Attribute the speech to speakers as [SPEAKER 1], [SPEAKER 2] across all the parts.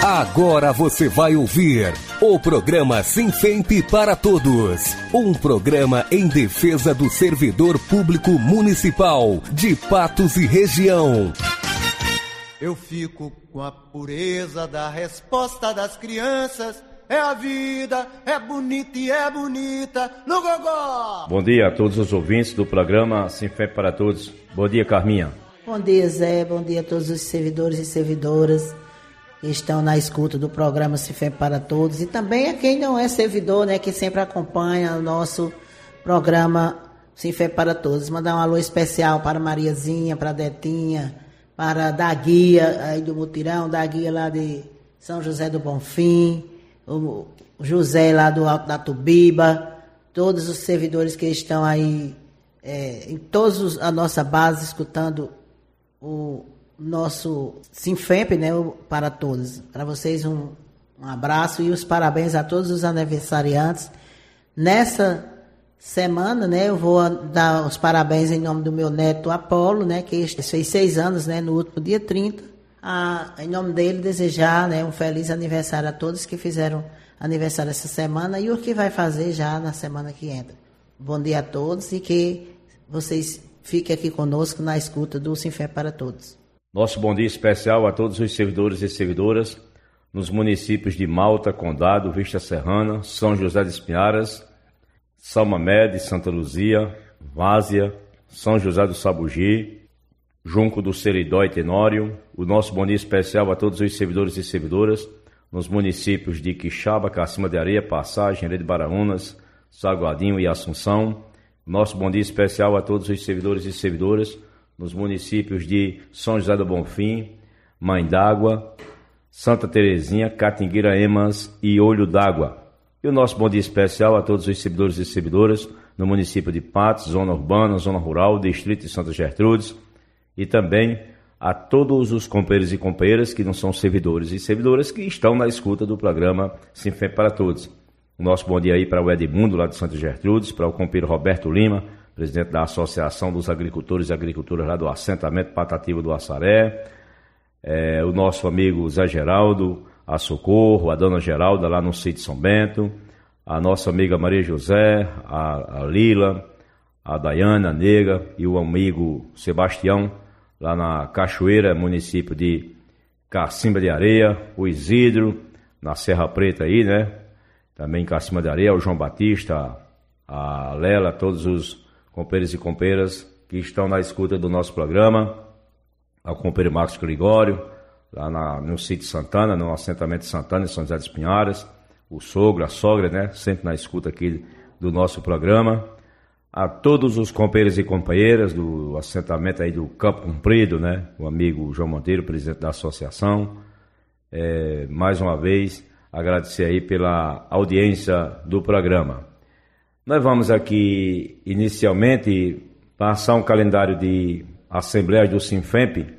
[SPEAKER 1] Agora você vai ouvir o programa Sinfemp para Todos. Um programa em defesa do servidor público municipal de Patos e região.
[SPEAKER 2] Eu fico com a pureza da resposta das crianças. É a vida, é bonita e é bonita no gogó.
[SPEAKER 3] Bom dia a todos os ouvintes do programa Sinfemp para Todos. Bom dia, Carminha.
[SPEAKER 4] Bom dia, Zé. Bom dia a todos os servidores e servidoras que estão na escuta do programa Sinfemp para Todos, e também a quem não é servidor, né, que sempre acompanha o nosso programa Sinfemp para Todos. Mandar um alô especial para Mariazinha, para Detinha, para da Guia aí do Mutirão, da Guia lá de São José do Bonfim, o José lá do Alto da Tubiba, todos os servidores que estão aí em todos a nossa base escutando o nosso Sinfemp, né, para todos. Para vocês um abraço e os parabéns a todos os aniversariantes. Nessa semana, né, eu vou dar os parabéns em nome do meu neto Apolo, né, que fez 6 anos, né, no último dia 30. Em nome dele, desejar, né, um feliz aniversário a todos que fizeram aniversário essa semana e o que vai fazer já na semana que entra. Bom dia a todos e que vocês fiquem aqui conosco na escuta do Sinfemp para Todos.
[SPEAKER 3] Nosso bom dia especial a todos os servidores e servidoras nos municípios de Malta, Condado, Vista Serrana, São José de Espinharas, São Mamede, Santa Luzia, Várzea, São José do Sabugi, Junco do Seridó e Tenório. O nosso bom dia especial a todos os servidores e servidoras nos municípios de Quixaba, Cacima de Areia, Passagem, Herê de Baraunas, Saguadinho e Assunção. Nosso bom dia especial a todos os servidores e servidoras nos municípios de São José do Bonfim, Mãe d'Água, Santa Terezinha, Catingueira Emas e Olho d'Água. E o nosso bom dia especial a todos os servidores e servidoras no município de Patos, Zona Urbana, Zona Rural, Distrito de Santa Gertrudes, e também a todos os companheiros e companheiras que não são servidores e servidoras que estão na escuta do programa Sinfemp para Todos. O nosso bom dia aí para o Edmundo, lá de Santa Gertrudes, para o companheiro Roberto Lima, presidente da Associação dos Agricultores e Agricultoras lá do assentamento Patativa do Assaré, o nosso amigo Zé Geraldo, a Socorro, a dona Geralda lá no sítio São Bento, a nossa amiga Maria José, a Lila, a Daiana, a Nega e o amigo Sebastião, lá na Cachoeira, município de Cacimba de Areia, o Isidro, na Serra Preta aí, né? Também em Cacimba de Areia, o João Batista, a Lela, todos os companheiros e companheiras que estão na escuta do nosso programa, ao companheiro Marcos Gregório, lá no sítio Santana, no assentamento de Santana, em São José de Espinharas, o sogro, a sogra, né, sempre na escuta aqui do nosso programa, a todos os companheiros e companheiras do assentamento aí do Campo Comprido, né, o amigo João Monteiro, presidente da associação, mais uma vez agradecer aí pela audiência do programa. Nós vamos aqui, inicialmente, passar um calendário de assembleias do Sinfemp,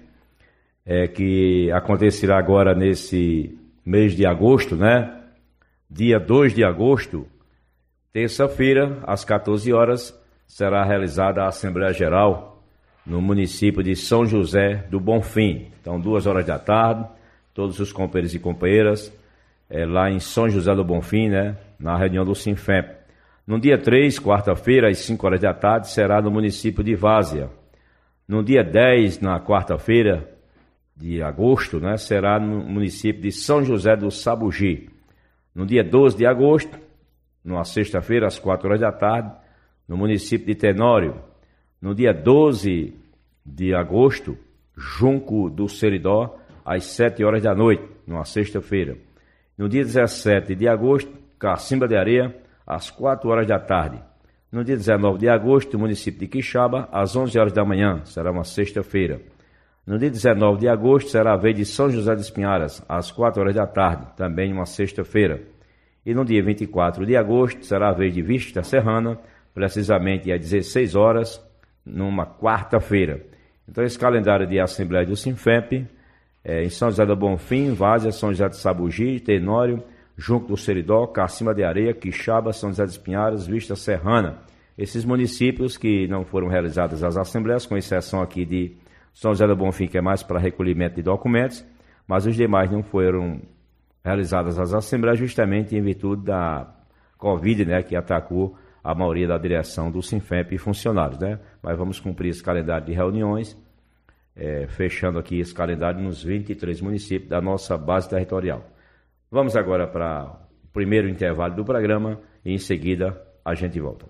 [SPEAKER 3] que acontecerá agora nesse mês de agosto, né? Dia 2 de agosto, terça-feira, às 14 horas, será realizada a Assembleia Geral no município de São José do Bonfim. Então, 2 horas da tarde, todos os companheiros e companheiras, lá em São José do Bonfim, né? Na reunião do Sinfemp. No dia 3, quarta-feira, às 5 horas da tarde, será no município de Várzea. No dia 10, na quarta-feira de agosto, né, será no município de São José do Sabugi. No dia 12 de agosto, numa sexta-feira, às 4 horas da tarde, no município de Tenório. No dia 12 de agosto, Junco do Seridó, às 7 horas da noite, numa sexta-feira. No dia 17 de agosto, Cacimba de Areia, às 4 horas da tarde. No dia 19 de agosto, no município de Quixaba, às 11 horas da manhã, será uma sexta-feira. No dia 19 de agosto, será a vez de São José de Espinharas, às 4 horas da tarde, também uma sexta-feira. E no dia 24 de agosto, será a vez de Vista Serrana, precisamente às 16 horas, numa quarta-feira. Então, esse calendário de Assembleia do Sinfemp, em São José do Bonfim, Várzea, São José de Sabugi, Tenório, Junco do Seridó, Cacimba de Areia, Quixaba, São José de Espinharas, Vista Serrana. Esses municípios que não foram realizadas as assembleias, com exceção aqui de São José do Bonfim, que é mais para recolhimento de documentos, mas os demais não foram realizadas as assembleias justamente em virtude da Covid, né, que atacou a maioria da direção do Sinfemp e funcionários, né? Mas vamos cumprir esse calendário de reuniões, fechando aqui esse calendário nos 23 municípios da nossa base territorial. Vamos agora para o primeiro intervalo do programa e em seguida a gente volta.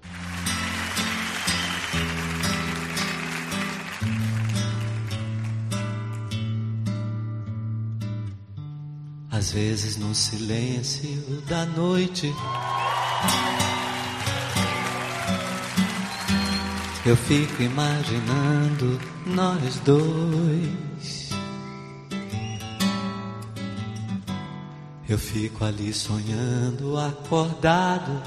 [SPEAKER 2] Às vezes no silêncio da noite eu fico imaginando nós dois. Eu fico ali sonhando, acordado,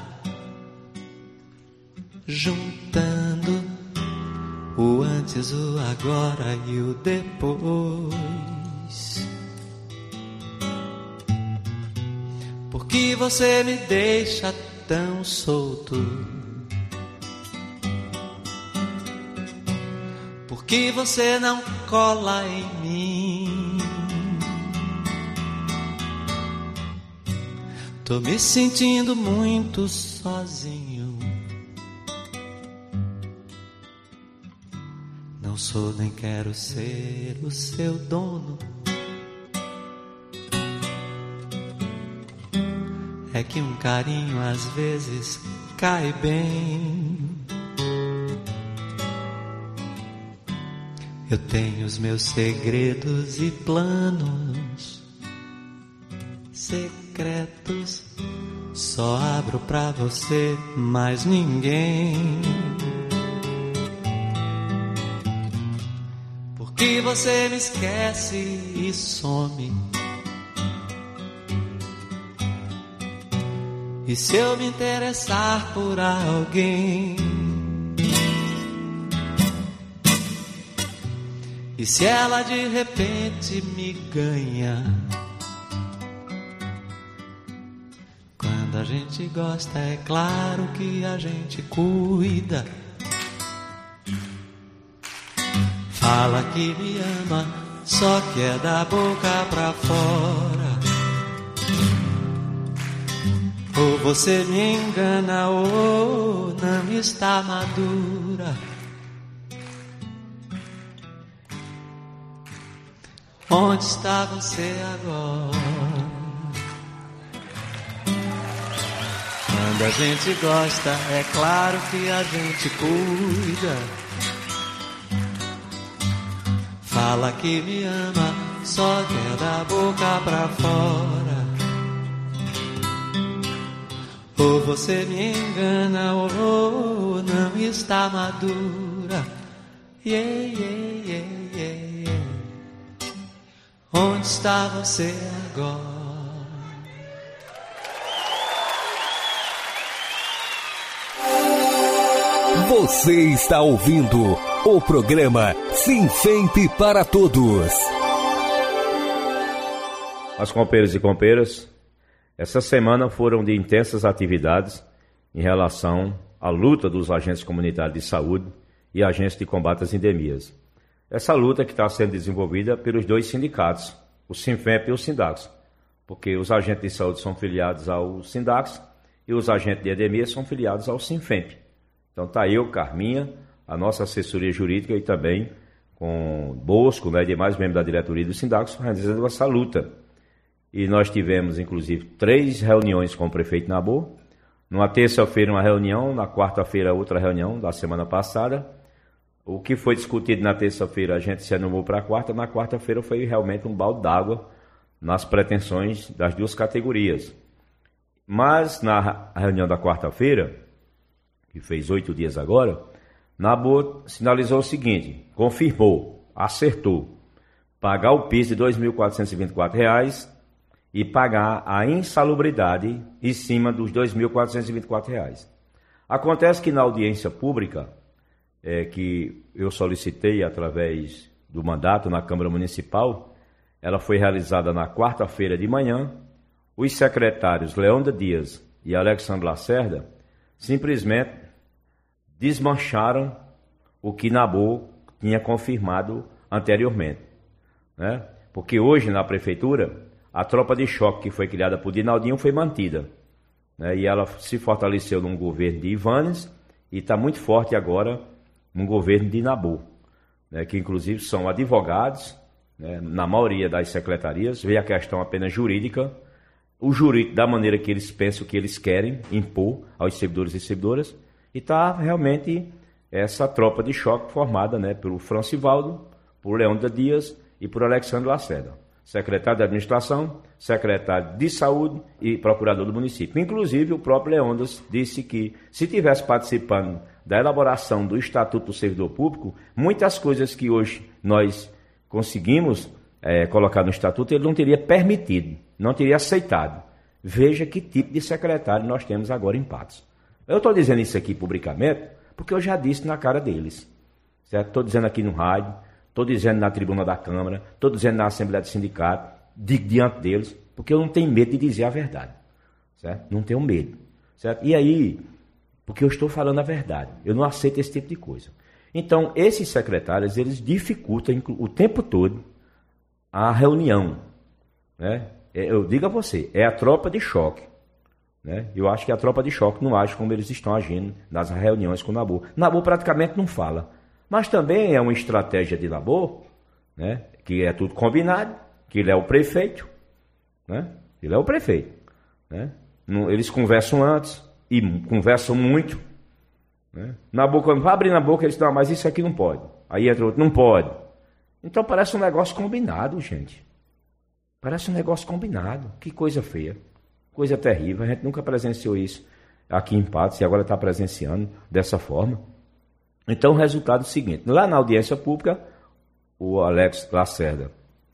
[SPEAKER 2] juntando o antes, o agora e o depois. Por que você me deixa tão solto? Por que você não cola em mim? Tô me sentindo muito sozinho. Não sou nem quero ser o seu dono. É que um carinho às vezes cai bem. Eu tenho os meus segredos e planos secretos. Só abro pra você, mais ninguém. Porque você me esquece e some. E se eu me interessar por alguém? E se ela de repente me ganha? Quando a gente gosta, é claro que a gente cuida. Fala que me ama, só que é da boca pra fora. Ou você me engana ou não está madura. Onde está você agora? Quando a gente gosta, é claro que a gente cuida. Fala que me ama, só que é da boca pra fora. Ou você me engana ou não está madura. Yeah, yeah, yeah, yeah, yeah. Onde está você agora?
[SPEAKER 1] Você está ouvindo o programa Sinfemp para Todos.
[SPEAKER 3] As compeiras e compeiras, essa semana foram de intensas atividades em relação à luta dos agentes comunitários de saúde e agentes de combate às endemias. Essa luta que está sendo desenvolvida pelos dois sindicatos, o Sinfemp e o Sindax, porque os agentes de saúde são filiados ao Sindax e os agentes de endemia são filiados ao Sinfemp. Então está eu, Carminha, a nossa assessoria jurídica e também com Bosco, né, e demais membros da diretoria do Sindax, realizando essa luta. E nós tivemos, inclusive, 3 reuniões com o prefeito Nabor. Numa terça-feira, uma reunião, na quarta-feira, outra reunião da semana passada. O que foi discutido na terça-feira, a gente se animou para a quarta. Na quarta-feira foi realmente um balde d'água nas pretensões das duas categorias. Mas na reunião da quarta-feira, que fez 8 dias agora, Nabor sinalizou o seguinte, confirmou, acertou, pagar o piso de R$ 2.424 e pagar a insalubridade em cima dos R$ 2.424. Acontece que na audiência pública, que eu solicitei através do mandato na Câmara Municipal, ela foi realizada na quarta-feira de manhã, os secretários Leonda Dias e Alexandre Lacerda simplesmente desmancharam o que Nabor tinha confirmado anteriormente, né? Porque hoje na prefeitura a tropa de choque que foi criada por Dinaldinho foi mantida, né? E ela se fortaleceu num governo de Ivanes e está muito forte agora num governo de Nabor, né? Que inclusive são advogados, né? Na maioria das secretarias, vê a questão apenas jurídica, o jurídico da maneira que eles pensam, que eles querem impor aos servidores e servidoras, e está realmente essa tropa de choque formada, né, pelo Francivaldo, por Leônidas Dias e por Alexandre Lacerda, secretário de Administração, secretário de Saúde e procurador do município. Inclusive, o próprio Leônidas disse que, se tivesse participando da elaboração do Estatuto do Servidor Público, muitas coisas que hoje nós conseguimos colocar no Estatuto, ele não teria permitido, não teria aceitado. Veja que tipo de secretário nós temos agora em Patos. Eu estou dizendo isso aqui publicamente porque eu já disse na cara deles. Estou dizendo aqui no rádio, estou dizendo na tribuna da Câmara, estou dizendo na Assembleia do Sindicato, diante deles, porque eu não tenho medo de dizer a verdade. Certo? Não tenho medo. Certo? E aí, porque eu estou falando a verdade, eu não aceito esse tipo de coisa. Então, esses secretários, eles dificultam o tempo todo a reunião. Né? Eu digo a você, é a tropa de choque. Né? Eu acho que a tropa de choque não age como eles estão agindo nas reuniões com o Nabor. Nabor praticamente não fala. Mas também é uma estratégia de Nabor, né? Que é tudo combinado, que ele é o prefeito. Né? Ele é o prefeito. Né? Eles conversam antes e conversam muito. Né? Nabor, quando vai abrir na boca, eles dizem, não, mas isso aqui não pode. Aí entra outro, não pode. Então parece um negócio combinado, gente. Parece um negócio combinado. Que coisa feia. Coisa terrível. A gente nunca presenciou isso aqui em Patos e agora está presenciando dessa forma. Então o resultado é o seguinte. Lá na audiência pública, o Alexandre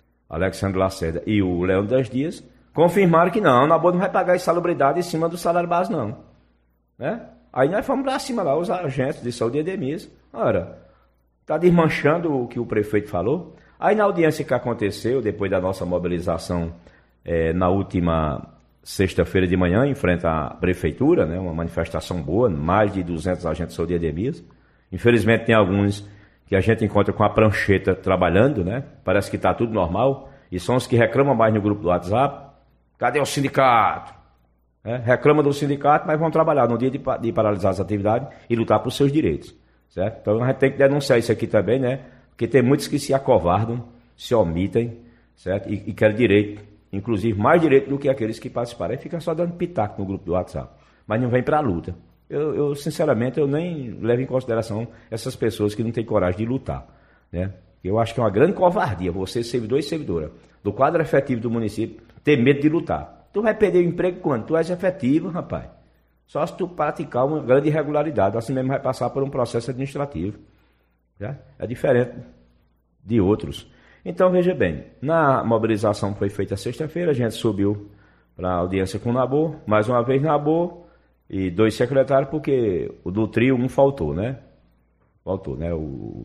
[SPEAKER 3] Lacerda e o Leônidas Dias confirmaram que não, o Nabor não vai pagar insalubridade em cima do salário base, não. Né? Aí nós fomos lá cima, lá, os agentes de saúde e EDMIS. Ora, está desmanchando o que o prefeito falou. Aí na audiência que aconteceu, depois da nossa mobilização na última sexta-feira de manhã, em frente à prefeitura, né, uma manifestação boa, mais de 200 agentes de saúde e EDMIS. Infelizmente tem alguns que a gente encontra com a prancheta trabalhando, né? Parece que está tudo normal. E são os que reclamam mais no grupo do WhatsApp. Cadê o sindicato? Reclamam do sindicato, mas vão trabalhar no dia de paralisar as atividades e lutar por seus direitos. Certo? Então a gente tem que denunciar isso aqui também, né? Porque tem muitos que se acovardam, se omitem, certo? E querem direito, inclusive mais direito do que aqueles que participaram. Aí fica só dando pitaco no grupo do WhatsApp, mas não vem para a luta. Eu sinceramente, eu nem levo em consideração essas pessoas que não têm coragem de lutar. Né? Eu acho que é uma grande covardia você, servidor e servidora, do quadro efetivo do município, ter medo de lutar. Tu vai perder o emprego quando? Tu és efetivo, rapaz. Só se tu praticar uma grande irregularidade, assim mesmo vai passar por um processo administrativo. Já? É diferente de outros. Então, veja bem, na mobilização que foi feita sexta-feira, a gente subiu para a audiência com o Nabor, mais uma vez Nabor, e 2 secretários, porque o do trio um faltou, né? Faltou, né?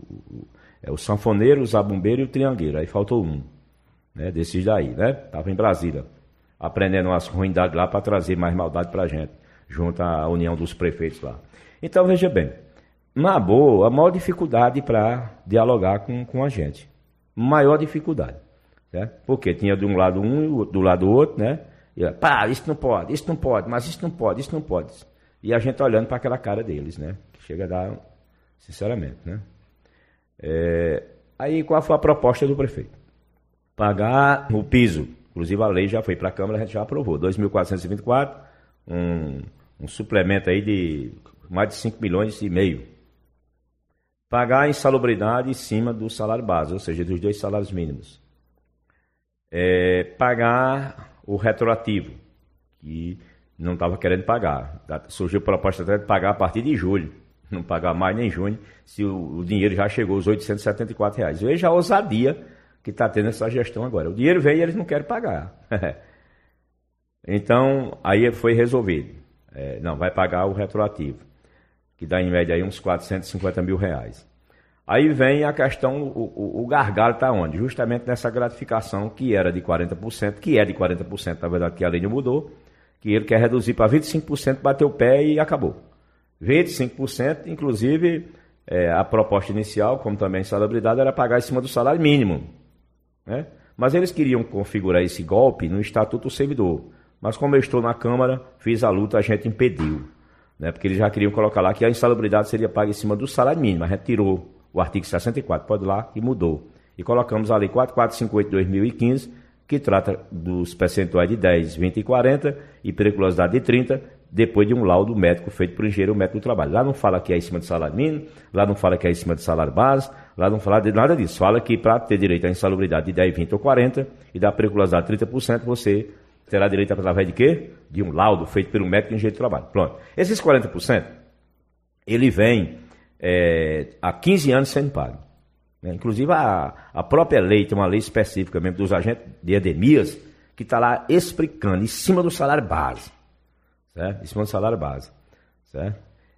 [SPEAKER 3] O sanfoneiro, o zabumbeiro e o triangueiro. Aí faltou um, né? Desses daí, né? Estava em Brasília, aprendendo umas ruindades lá para trazer mais maldade para a gente, junto à união dos prefeitos lá. Então, veja bem, Nabor, a maior dificuldade para dialogar com a gente. Maior dificuldade, certo? Porque tinha de um lado um e do lado outro, né? E, pá, isso não pode, mas isso não pode, isso não pode. E a gente olhando para aquela cara deles, né? Que chega a dar, sinceramente, né? Aí qual foi a proposta do prefeito? Pagar o piso. Inclusive a lei já foi para a Câmara, a gente já aprovou. 2.424, um suplemento aí de mais de 5 milhões e meio. Pagar a insalubridade em cima do salário base, ou seja, dos 2 salários mínimos. Pagar o retroativo, que não estava querendo pagar. Surgiu a proposta até de pagar a partir de julho, não pagar mais nem junho, se o dinheiro já chegou aos R$874. Veja a ousadia que está tendo essa gestão agora. O dinheiro vem e eles não querem pagar. Então, aí foi resolvido. Não, vai pagar o retroativo, que dá em média aí uns R$450 mil. Aí vem a questão, o gargalo está onde? Justamente nessa gratificação que era de 40%, que é de 40%, na verdade, que a lei não mudou, que ele quer reduzir para 25%, bater o pé e acabou. 25%, inclusive, a proposta inicial, como também a insalubridade, era pagar em cima do salário mínimo. Né? Mas eles queriam configurar esse golpe no Estatuto do Servidor. Mas como eu estou na Câmara, fiz a luta, a gente impediu. Né? Porque eles já queriam colocar lá que a insalubridade seria paga em cima do salário mínimo. A gente tirou o artigo 64, pode ir lá, e mudou. E colocamos a Lei 4458 de 2015, que trata dos percentuais de 10, 20 e 40 e periculosidade de 30, depois de um laudo médico feito por engenheiro médico do trabalho. Lá não fala que é em cima do salário mínimo, lá não fala que é em cima do salário base, lá não fala de nada disso. Fala que para ter direito à insalubridade de 10, 20 ou 40 e da periculosidade de 30%, você terá direito através de quê? De um laudo feito por um médico e engenheiro do trabalho. Pronto. Esses 40%, ele vem há 15 anos sendo pago. Inclusive, a própria lei, tem uma lei específica mesmo dos agentes de endemias, que está lá explicando, em cima do salário base. Certo? Em cima do salário base. Certo?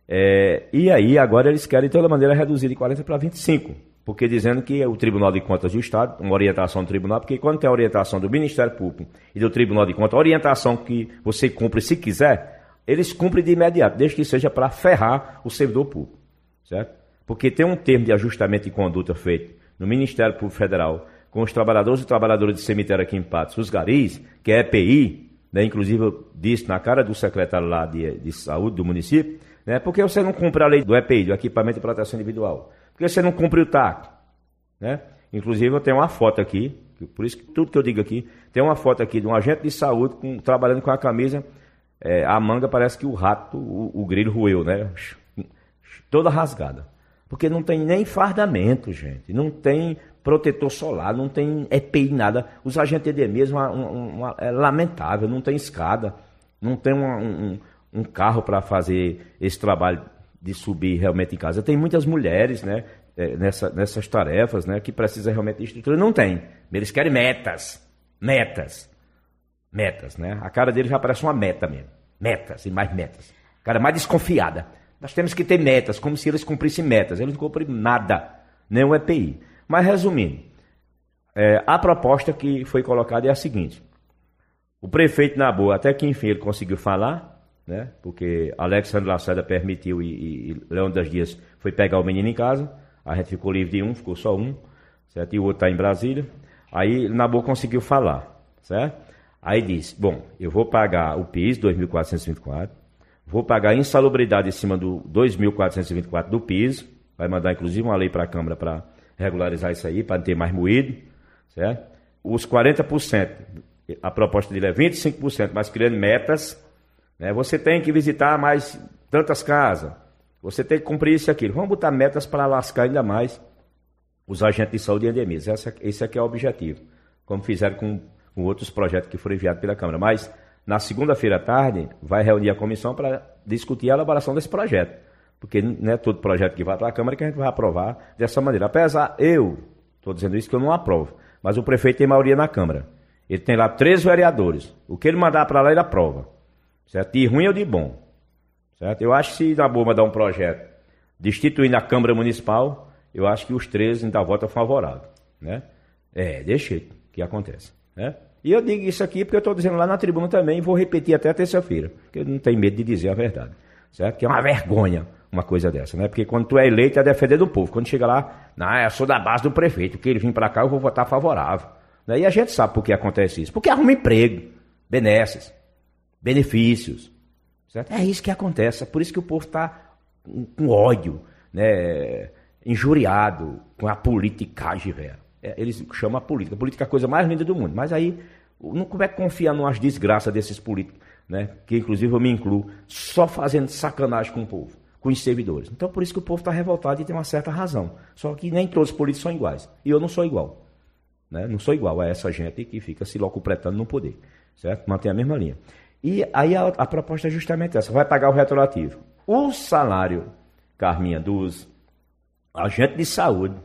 [SPEAKER 3] E aí, agora eles querem, de toda maneira, reduzir de 40 para 25. Porque dizendo que o Tribunal de Contas do Estado, uma orientação do Tribunal, porque quando tem a orientação do Ministério Público e do Tribunal de Contas, a orientação que você cumpre se quiser, eles cumprem de imediato, desde que seja para ferrar o servidor público. Certo? Porque tem um termo de ajustamento de conduta feito no Ministério Público Federal com os trabalhadores e trabalhadoras de cemitério aqui em Patos, os garis, que é EPI, né? Inclusive eu disse na cara do secretário lá de saúde do município, né? Porque você não cumpre a lei do EPI, do Equipamento de Proteção Individual? Porque você não cumpre o TAC, né? Inclusive eu tenho uma foto aqui, por isso que tudo que eu digo aqui, tem uma foto aqui de um agente de saúde trabalhando com a camisa, a manga parece que o rato, o grilo roeu, né? Toda rasgada. Porque não tem nem fardamento, gente. Não tem protetor solar, não tem EPI, nada. Os agentes de mesmo é lamentável, não tem escada, não tem um carro para fazer esse trabalho de subir realmente em casa. Tem muitas mulheres, né, nessas tarefas, né, que precisam realmente de estrutura. Não tem. Eles querem metas, né? A cara deles já parece uma meta mesmo. Metas e mais metas. A cara mais desconfiada. Nós temos que ter metas, como se eles cumprissem metas. Eles não cumprem nada, nem o EPI. Mas, resumindo, a proposta que foi colocada é a seguinte. O prefeito, na boa, até que enfim ele conseguiu falar, né? Porque Alexandre Lacerda permitiu e Leônidas Dias foi pegar o menino em casa. A gente ficou livre de um, ficou só um, certo? E o outro está em Brasília. Aí, na boa, conseguiu falar, certo? Aí disse, bom, eu vou pagar o PIS, 2.424, vou pagar a insalubridade em cima do 2.424 do PIS, vai mandar inclusive uma lei para a Câmara para regularizar isso aí, para não ter mais moído, certo? Os 40%, a proposta dele é 25%, mas criando metas, né? Você tem que visitar mais tantas casas, você tem que cumprir isso e aquilo. Vamos botar metas para lascar ainda mais os agentes de saúde e endemias. Esse aqui é o objetivo, como fizeram com outros projetos que foram enviados pela Câmara. Mas na segunda-feira à tarde, vai reunir a comissão para discutir a elaboração desse projeto. Porque não é todo projeto que vai para a Câmara que a gente vai aprovar dessa maneira. Apesar, eu estou dizendo isso que eu não aprovo, mas o prefeito tem maioria na Câmara. Ele tem lá 13 vereadores. O que ele mandar para lá, ele aprova. Certo? De ruim ou de bom. Certo? Eu acho que se na boa mandar um projeto destituindo a Câmara Municipal, eu acho que os 13 ainda votam favorável. Né? Desse jeito que acontece. Né? E eu digo isso aqui porque eu estou dizendo lá na tribuna também e vou repetir até terça-feira, porque eu não tenho medo de dizer a verdade, certo? Que é uma vergonha uma coisa dessa, né? Porque quando tu é eleito é defender do povo, quando chega lá, não, eu sou da base do prefeito, que ele vir para cá eu vou votar favorável, né? E a gente sabe por que acontece isso, porque arruma emprego, benesses, benefícios, certo? É isso que acontece, é por isso que o povo está com ódio, né? Injuriado com a politicagem, velho. Eles chamam a política. A política é a coisa mais linda do mundo. Mas aí, como é que confia numas desgraças desses políticos, né? Que inclusive eu me incluo, só fazendo sacanagem com o povo, com os servidores. Então por isso que o povo está revoltado e tem uma certa razão. Só que nem todos os políticos são iguais. E eu não sou igual. Né? Não sou igual a essa gente que fica se locupletando no poder. Certo? Mantém a mesma linha. E aí a proposta é justamente essa. Vai pagar o retroativo. O salário, Carminha, dos agentes de saúde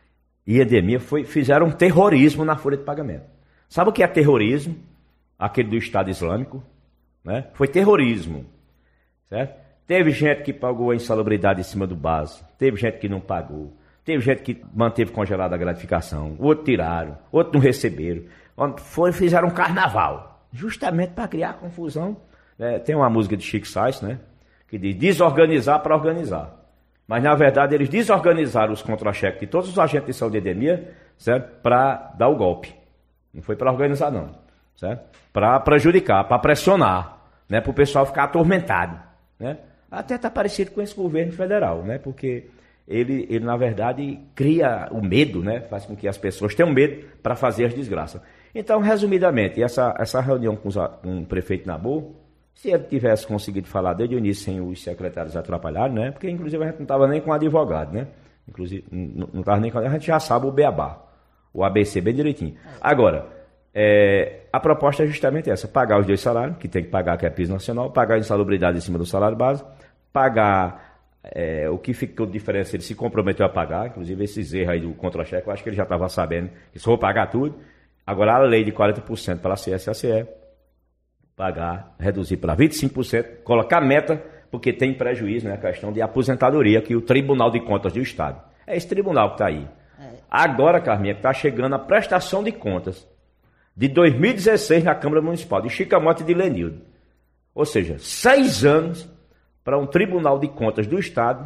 [SPEAKER 3] e endemia fizeram um terrorismo na folha de pagamento. Sabe o que é terrorismo? Aquele do Estado Islâmico, né? Foi terrorismo, certo? Teve gente que pagou a insalubridade em cima do base, teve gente que não pagou, teve gente que manteve congelada a gratificação, outros tiraram, outros não receberam, fizeram um carnaval, justamente para criar confusão. Tem uma música de Chico Sainz, né? Que diz desorganizar para organizar. Mas, na verdade, eles desorganizaram os contra-cheques de todos os agentes de saúde e endemia, certo? Para dar o golpe. Não foi para organizar, não. Certo? Para prejudicar, para pressionar, né? Para o pessoal ficar atormentado. Né? Até está parecido com esse governo federal, né? Porque ele, na verdade, cria o medo, né? Faz com que as pessoas tenham medo para fazer as desgraças. Então, resumidamente, essa reunião com o prefeito Nabu, se ele tivesse conseguido falar desde o início sem os secretários atrapalharem, né? Porque, inclusive, a gente não estava nem com advogado, né? Inclusive, não estava nem com... A gente já sabe o beabá, o ABC bem direitinho. Agora, a proposta é justamente essa, pagar os 2 salários, que tem que pagar, que é piso nacional, pagar a insalubridade em cima do salário base, pagar o que ficou de diferença, ele se comprometeu a pagar, inclusive esses erros aí do contra-cheque, eu acho que ele já estava sabendo que só vou pagar tudo. Agora, a lei de 40% para a CSACE, pagar, reduzir para 25%, colocar meta, porque tem prejuízo, né, a questão de aposentadoria, que o Tribunal de Contas do Estado, é esse tribunal que está aí. Agora, Carminha, que está chegando a prestação de contas de 2016 na Câmara Municipal, de Chicamote e de Lenildo. Ou seja, 6 anos para um Tribunal de Contas do Estado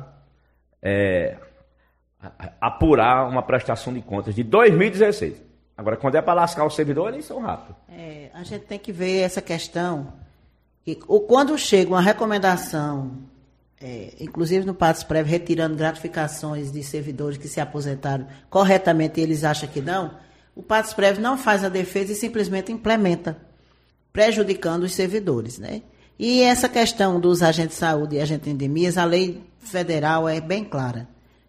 [SPEAKER 3] apurar uma prestação de contas de 2016. Agora, quando é para lascar o servidor, eles são rápidos.
[SPEAKER 4] A gente tem que ver essa questão, que quando chega uma recomendação, inclusive no PATS-Prev, retirando gratificações de servidores que se aposentaram corretamente e eles acham que não, o PATS-Prev não faz a defesa e simplesmente implementa, prejudicando os servidores, né? E essa questão dos agentes de saúde e agentes de endemias, a lei federal é bem clara.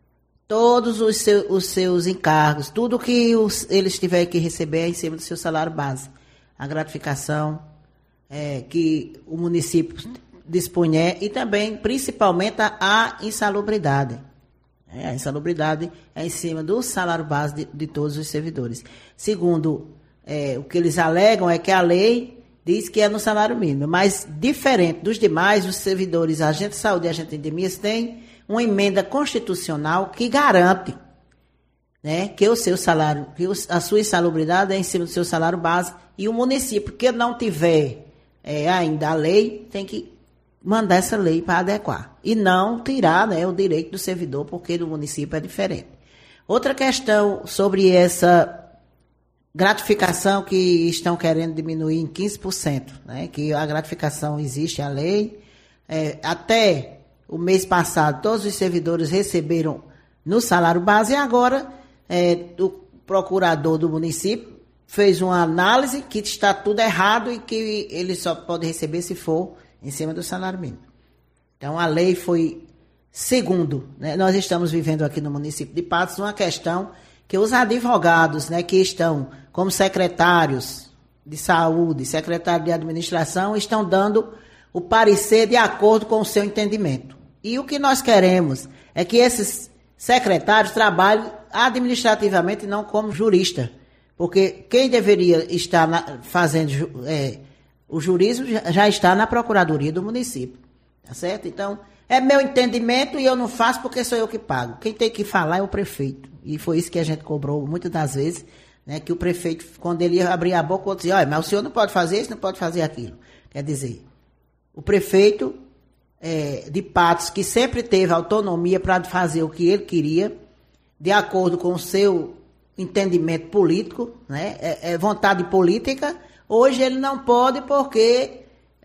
[SPEAKER 4] Todos os seus encargos, tudo que eles tiverem que receber é em cima do seu salário base. A gratificação que o município dispuser e também, principalmente, a insalubridade. A insalubridade é em cima do salário base de todos os servidores. Segundo, o que eles alegam é que a lei diz que é no salário mínimo, mas diferente dos demais, os servidores, agentes de saúde e agentes de endemias têm uma emenda constitucional que garante, né, que o seu salário, que a sua insalubridade é em cima do seu salário base, e o município que não tiver ainda a lei tem que mandar essa lei para adequar e não tirar, né, o direito do servidor, porque do município é diferente. Outra questão sobre essa gratificação que estão querendo diminuir em 15%, né, que a gratificação existe, a lei, até o mês passado, todos os servidores receberam no salário base e agora o procurador do município fez uma análise que está tudo errado e que ele só pode receber se for em cima do salário mínimo. Então, a lei foi, segundo, né, nós estamos vivendo aqui no município de Patos uma questão que os advogados, né, que estão como secretários de saúde, secretário de administração, estão dando o parecer de acordo com o seu entendimento. E o que nós queremos é que esses secretários trabalhem administrativamente e não como jurista. Porque quem deveria estar fazendo o jurízo já está na Procuradoria do município. Tá certo? Então, é meu entendimento e eu não faço porque sou eu que pago. Quem tem que falar é o prefeito. E foi isso que a gente cobrou muitas das vezes, né, que o prefeito, quando ele ia abrir a boca, o outro dizia, olha, mas o senhor não pode fazer isso, não pode fazer aquilo. Quer dizer, o prefeito de Patos, que sempre teve autonomia para fazer o que ele queria, de acordo com o seu entendimento político, né, vontade política, hoje ele não pode porque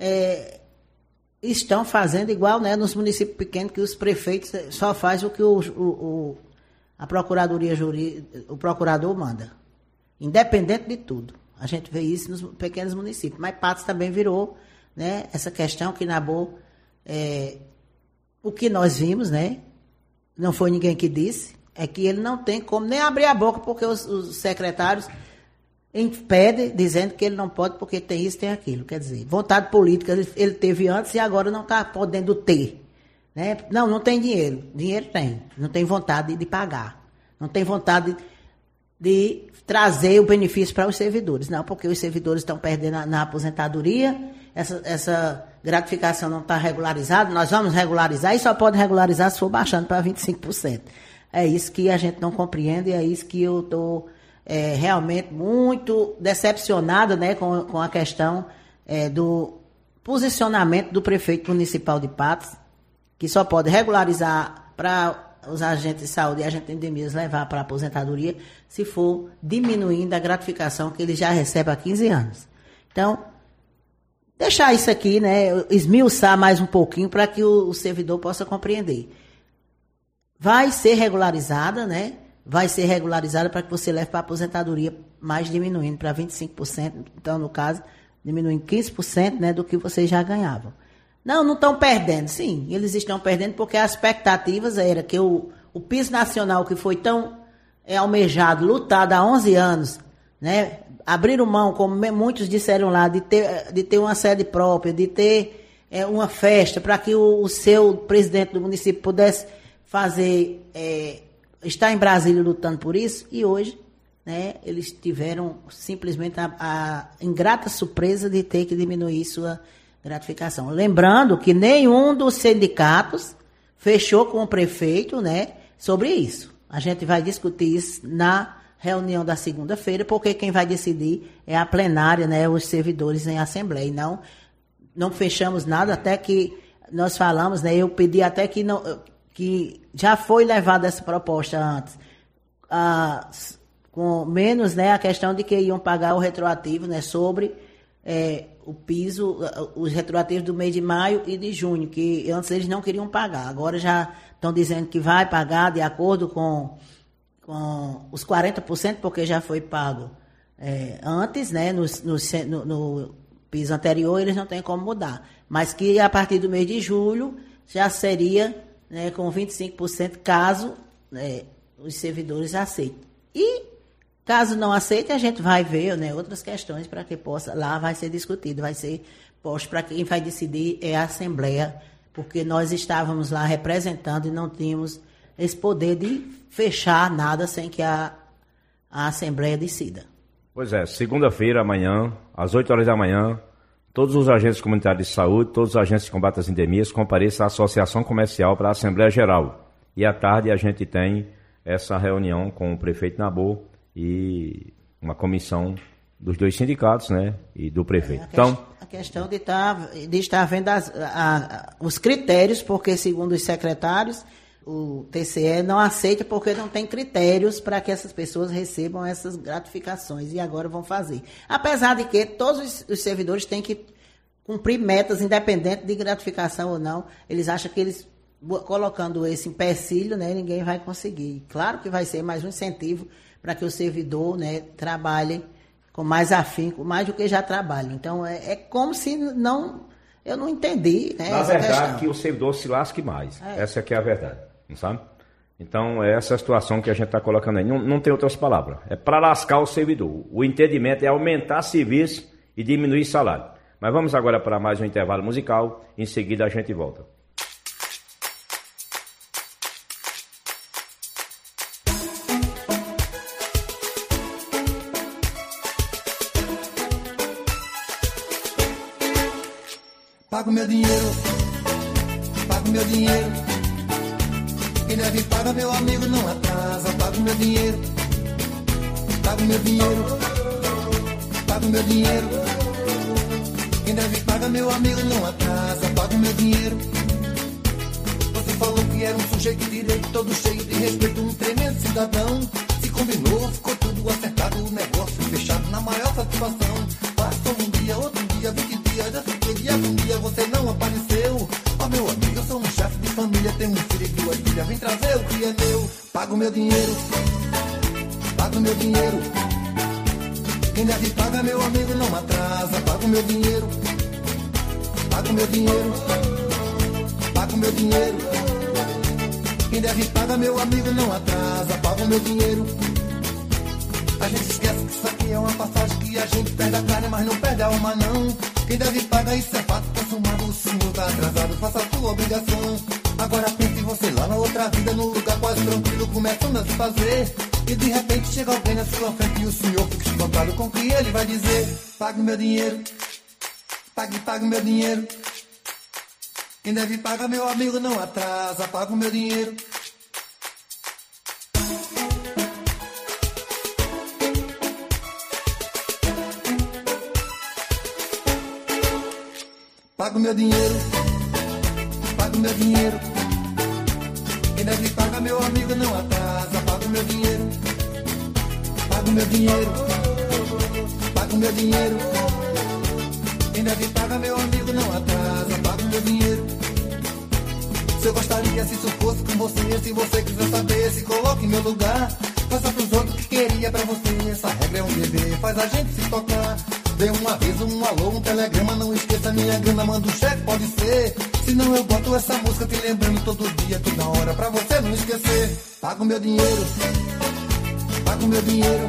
[SPEAKER 4] estão fazendo igual, né, nos municípios pequenos, que os prefeitos só fazem o que a Procuradoria o procurador manda, independente de tudo. A gente vê isso nos pequenos municípios, mas Patos também virou, né, essa questão que Nabu, o que nós vimos, né, não foi ninguém que disse, é que ele não tem como nem abrir a boca, porque os secretários impedem, dizendo que ele não pode porque tem isso, tem aquilo. Quer dizer, vontade política ele teve antes e agora não está podendo ter. Né? Não tem dinheiro. Dinheiro tem. Não tem vontade de pagar. Não tem vontade de trazer o benefício para os servidores. Não, porque os servidores estão perdendo na aposentadoria, essa gratificação não está regularizada, nós vamos regularizar e só pode regularizar se for baixando para 25%. É isso que a gente não compreende e é isso que eu estou realmente muito decepcionada, né, com a questão do posicionamento do prefeito municipal de Patos, que só pode regularizar para os agentes de saúde e agentes de endemias levar para a aposentadoria se for diminuindo a gratificação que ele já recebe há 15 anos. Então, deixar isso aqui, né, esmiuçar mais um pouquinho para que o servidor possa compreender. Vai ser regularizada, né? Vai ser regularizada para que você leve para a aposentadoria, mais diminuindo para 25%, então, no caso, diminuindo 15%, né, do que vocês já ganhavam. Não estão perdendo. Sim, eles estão perdendo porque as expectativas era que o piso nacional que foi tão almejado, lutado há 11 anos, né, abriram mão, como muitos disseram lá, de ter uma sede própria, de ter uma festa para que o seu presidente do município pudesse fazer, estar em Brasília lutando por isso, e hoje, né, eles tiveram simplesmente a ingrata surpresa de ter que diminuir sua gratificação. Lembrando que nenhum dos sindicatos fechou com o prefeito, né, sobre isso. A gente vai discutir isso na reunião da segunda-feira, porque quem vai decidir é a plenária, né, os servidores em assembleia. E não fechamos nada, até que nós falamos, né, eu pedi até que já foi levada essa proposta antes, com menos, né, a questão de que iam pagar o retroativo, né, sobre o piso, os retroativos do mês de maio e de junho, que antes eles não queriam pagar. Agora já estão dizendo que vai pagar de acordo com os 40%, porque já foi pago antes, né, no piso anterior, eles não têm como mudar. Mas que a partir do mês de julho já seria, né, com 25%, caso, né, os servidores aceitem. E caso não aceite, a gente vai ver, né, outras questões para que possa, lá vai ser discutido, vai ser posto para quem vai decidir é a Assembleia, porque nós estávamos lá representando e não tínhamos esse poder de fechar nada sem que a Assembleia decida.
[SPEAKER 3] Pois é, segunda-feira, amanhã, às 8 horas da manhã, todos os agentes comunitários de saúde, todos os agentes de combate às endemias compareçam à Associação Comercial para a Assembleia Geral. E à tarde a gente tem essa reunião com o prefeito Nabor e uma comissão dos dois sindicatos, né, e do prefeito.
[SPEAKER 4] A questão de estar vendo os critérios, porque segundo os secretários, o TCE não aceita porque não tem critérios para que essas pessoas recebam essas gratificações, e agora vão fazer. Apesar de que todos os servidores têm que cumprir metas, independente de gratificação ou não. Eles acham que eles, colocando esse empecilho, né, ninguém vai conseguir. Claro que vai ser mais um incentivo para que o servidor, né, trabalhe com mais afinco, mais do que já trabalha. Então, é como se eu não entendi, né,
[SPEAKER 3] na verdade, que o servidor se lasque mais. Essa aqui é a verdade, não sabe? Então, é essa a situação que a gente está colocando aí. Não tem outras palavras. É para lascar o servidor. O entendimento é aumentar serviço e diminuir salário. Mas vamos agora para mais um intervalo musical. Em seguida, a gente volta.
[SPEAKER 2] Pago meu dinheiro, pago meu dinheiro. Quem deve paga, meu amigo, não atrasa. Pago meu dinheiro, pago meu dinheiro, pago meu dinheiro. Quem deve paga, meu amigo, não atrasa. Pago meu dinheiro. Você falou que era um sujeito direito, todo cheio de respeito, um tremendo cidadão. Se combinou, ficou tudo acertado, o negócio fechado na maior satisfação. Passou um dia, outro dia, 20 dias, eu fiquei dia com dia, você não apareceu. Ó, meu amigo, eu sou um chefe de família, tenho um filho e duas filhas, vem trazer o que é meu. Pago meu dinheiro, pago meu dinheiro. Quem deve paga, meu amigo, não atrasa. Pago meu dinheiro, pago meu dinheiro, pago meu dinheiro. Quem deve paga, meu amigo, não atrasa. Pago meu dinheiro. A gente esquece que isso aqui é uma passagem, que a gente perde a carne, mas não perde a alma não. Quem deve paga, isso é fato consumado. O senhor tá atrasado, faça a sua obrigação. Agora pense você lá na outra vida, num lugar quase tranquilo, começando a se fazer. E de repente chega alguém na sua frente e o senhor fica espantado com o que ele vai dizer. Pague meu dinheiro, pague meu dinheiro. Quem deve paga, meu amigo, não atrasa. Pague meu dinheiro. Pago meu dinheiro, pago meu dinheiro. Quem deve paga, meu amigo, não atrasa. Paga o meu dinheiro, paga o meu dinheiro, paga o meu dinheiro. Quem deve pagar, meu amigo, não atrasa. Paga o meu dinheiro. Se eu gostaria, se isso fosse com você, se você quiser saber, se coloque em meu lugar. Faça pros outros que queria pra você. Essa regra é um dever, faz a gente se tocar. Dê um aviso, um alô, um telegrama. Não esqueça minha grana, manda um cheque, pode ser. Senão eu boto essa música te lembrando todo dia, toda hora, pra você não esquecer. Paga o meu dinheiro, paga o meu dinheiro.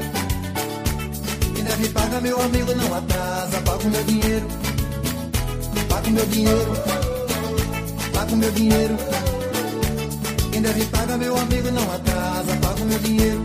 [SPEAKER 2] Quem deve pagar, meu amigo, não atrasa. Paga o meu dinheiro, paga o meu dinheiro, paga o meu dinheiro. Quem deve pagar, meu amigo, não atrasa. Paga o meu dinheiro.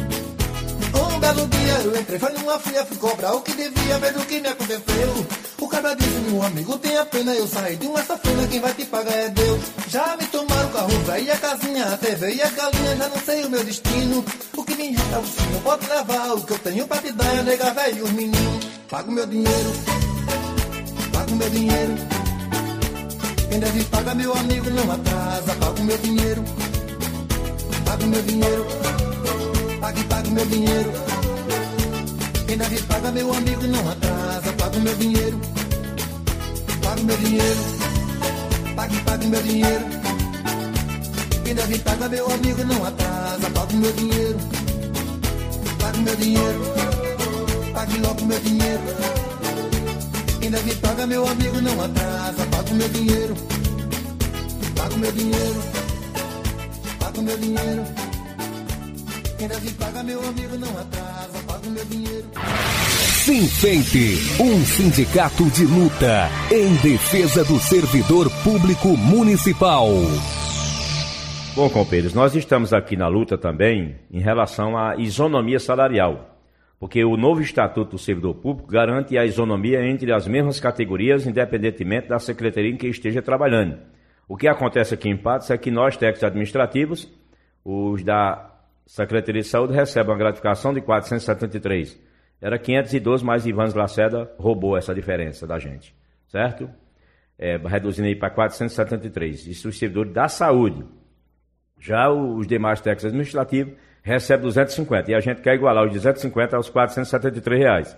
[SPEAKER 2] Um belo dia eu entrei, foi numa fria, fui cobrar o que devia, ver o que me aconteceu. O cara disse, meu amigo, tenha pena, eu saí de uma safena, quem vai te pagar é Deus. Já me tomaram o carro velho e a casinha, a TV e a galinha, já não sei o meu destino. O que me resta, o senhor pode levar, o que eu tenho pra te dar é nega velho e os meninos. Paga o meu dinheiro, paga o meu dinheiro. Quem deve pagar, meu amigo, não atrasa. Paga o meu dinheiro, paga o meu dinheiro. Pague, pague o meu dinheiro. Quem deve pagar, meu amigo, não atrasa. Paga o meu dinheiro, paga o meu dinheiro. Pague, pague o meu dinheiro. Quem deve pagar, meu amigo, não atrasa. Paga o meu dinheiro, paga o meu dinheiro. Pague logo o meu dinheiro. Quem deve pagar, meu amigo, não atrasa. Paga o meu dinheiro, paga o meu dinheiro. Paga o meu dinheiro. Quem deve pagar, meu amigo, não atrasa. Paga o meu dinheiro.
[SPEAKER 1] Sinfemp, um sindicato de luta em defesa do servidor público municipal.
[SPEAKER 3] Bom, companheiros, nós estamos aqui na luta também em relação à isonomia salarial, porque o novo Estatuto do Servidor Público garante a isonomia entre as mesmas categorias, independentemente da secretaria em que esteja trabalhando. O que acontece aqui em Patos é que nós, técnicos administrativos, os da Secretaria de Saúde, recebem uma gratificação de 473. Era 512, mas Ivans Lacerda roubou essa diferença da gente, certo? Reduzindo aí para 473. Isso os servidores da saúde. Já os demais técnicos administrativos recebem 250. E a gente quer igualar os 250 aos 473 reais.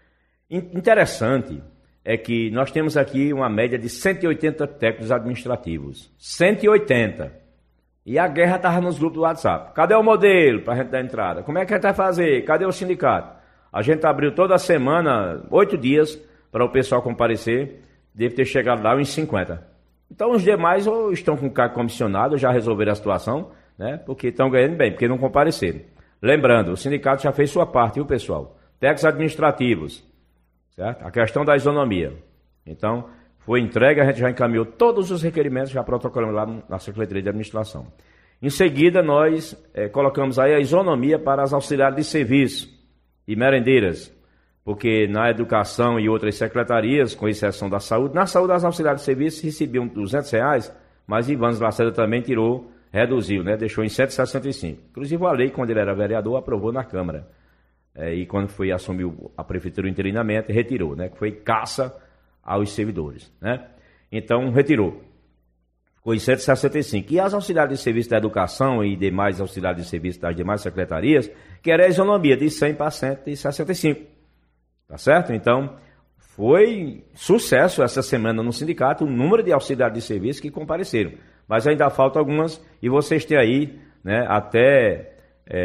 [SPEAKER 3] Interessante é que nós temos aqui uma média de 180 técnicos administrativos. 180. E a guerra estava nos grupos do WhatsApp. Cadê o modelo para a gente dar entrada? Como é que a gente vai fazer? Cadê o sindicato? A gente abriu toda a semana, 8 dias, para o pessoal comparecer. Deve ter chegado lá uns 50. Então os demais ou estão com cargo comissionado, já resolveram a situação, né? Porque estão ganhando bem, porque não compareceram. Lembrando, o sindicato já fez sua parte, viu, pessoal? Técnicos administrativos, certo? A questão da isonomia. Então, foi entregue, a gente já encaminhou todos os requerimentos, já protocolamos lá na Secretaria de Administração. Em seguida, nós colocamos aí a isonomia para as auxiliares de serviço e merendeiras, porque na educação e outras secretarias, com exceção da saúde, na saúde as auxiliares de serviço recebiam R$200, mas Ivans Lacerda também reduziu, né? Deixou em 165. Inclusive a lei, quando ele era vereador, aprovou na Câmara. E quando foi assumir a prefeitura interinamente, retirou, né? Que foi caça aos servidores, né? Então, retirou. Ficou em 165. E as auxiliares de serviço da educação e demais auxiliares de serviço das demais secretarias, que era a isonomia de 100 para 165. Tá certo? Então, foi sucesso essa semana no sindicato o número de auxiliares de serviço que compareceram. Mas ainda falta algumas e vocês têm aí, né, até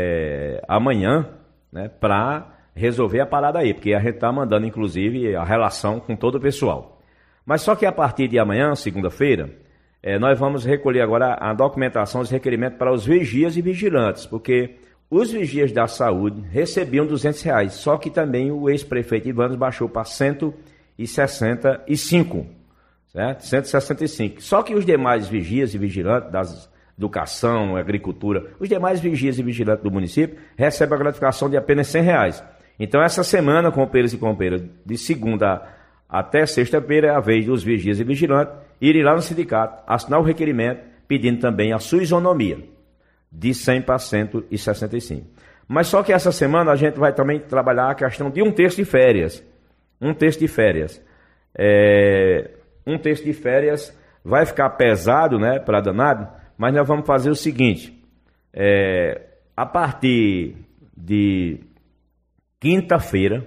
[SPEAKER 3] amanhã, né, para resolver a parada aí, porque a gente está mandando, inclusive, a relação com todo o pessoal. Mas só que a partir de amanhã, segunda-feira, nós vamos recolher agora a documentação, os requerimentos para os vigias e vigilantes, porque os vigias da saúde recebiam R$200, só que também o ex-prefeito Ivans baixou para 165, certo? 165. Só que os demais vigias e vigilantes das educação, agricultura, os demais vigias e vigilantes do município recebem a gratificação de apenas R$100. Então, essa semana, companheiros e companheiras, de segunda até sexta-feira, é a vez dos vigias e vigilantes irem lá no sindicato, assinar o requerimento, pedindo também a sua isonomia, de 100 para 165. Mas só que essa semana a gente vai também trabalhar a questão de um terço de férias. Um terço de férias. Um terço de férias vai ficar pesado, né, para danado, mas nós vamos fazer o seguinte: A partir de quinta-feira,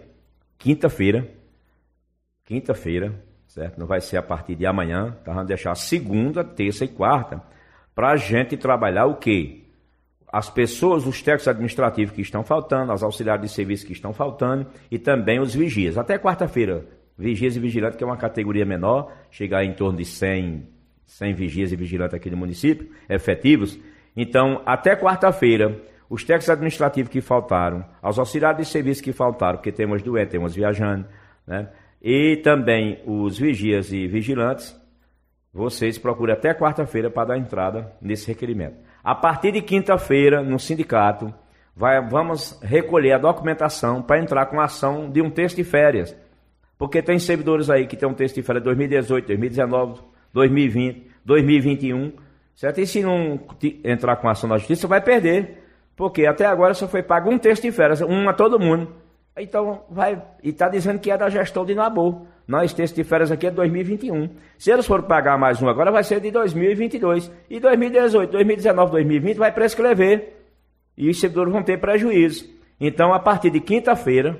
[SPEAKER 3] certo? Não vai ser a partir de amanhã, tá? Vamos deixar segunda, terça e quarta, para a gente trabalhar o quê? As pessoas, os técnicos administrativos que estão faltando, as auxiliares de serviço que estão faltando e também os vigias. Até quarta-feira, vigias e vigilantes, que é uma categoria menor, chegar em torno de 100 vigias e vigilantes aqui no município, efetivos. Então, até quarta-feira, os técnicos administrativos que faltaram, os auxiliares de serviço que faltaram, porque temos doentes, temos viajantes, né? E também os vigias e vigilantes, vocês procuram até quarta-feira para dar entrada nesse requerimento. A partir de quinta-feira, no sindicato, vamos recolher a documentação para entrar com a ação de um texto de férias. Porque tem servidores aí que tem um texto de férias 2018, 2019, 2020, 2021, certo? E se não entrar com a ação na justiça, vai perder. Porque até agora só foi pago um texto de férias, um a todo mundo. Então, e está dizendo que é da gestão de Nabor. Nós, texto de férias aqui é de 2021. Se eles forem pagar mais um agora, vai ser de 2022. E 2018, 2019, 2020 vai prescrever. E os servidores vão ter prejuízo. Então, a partir de quinta-feira,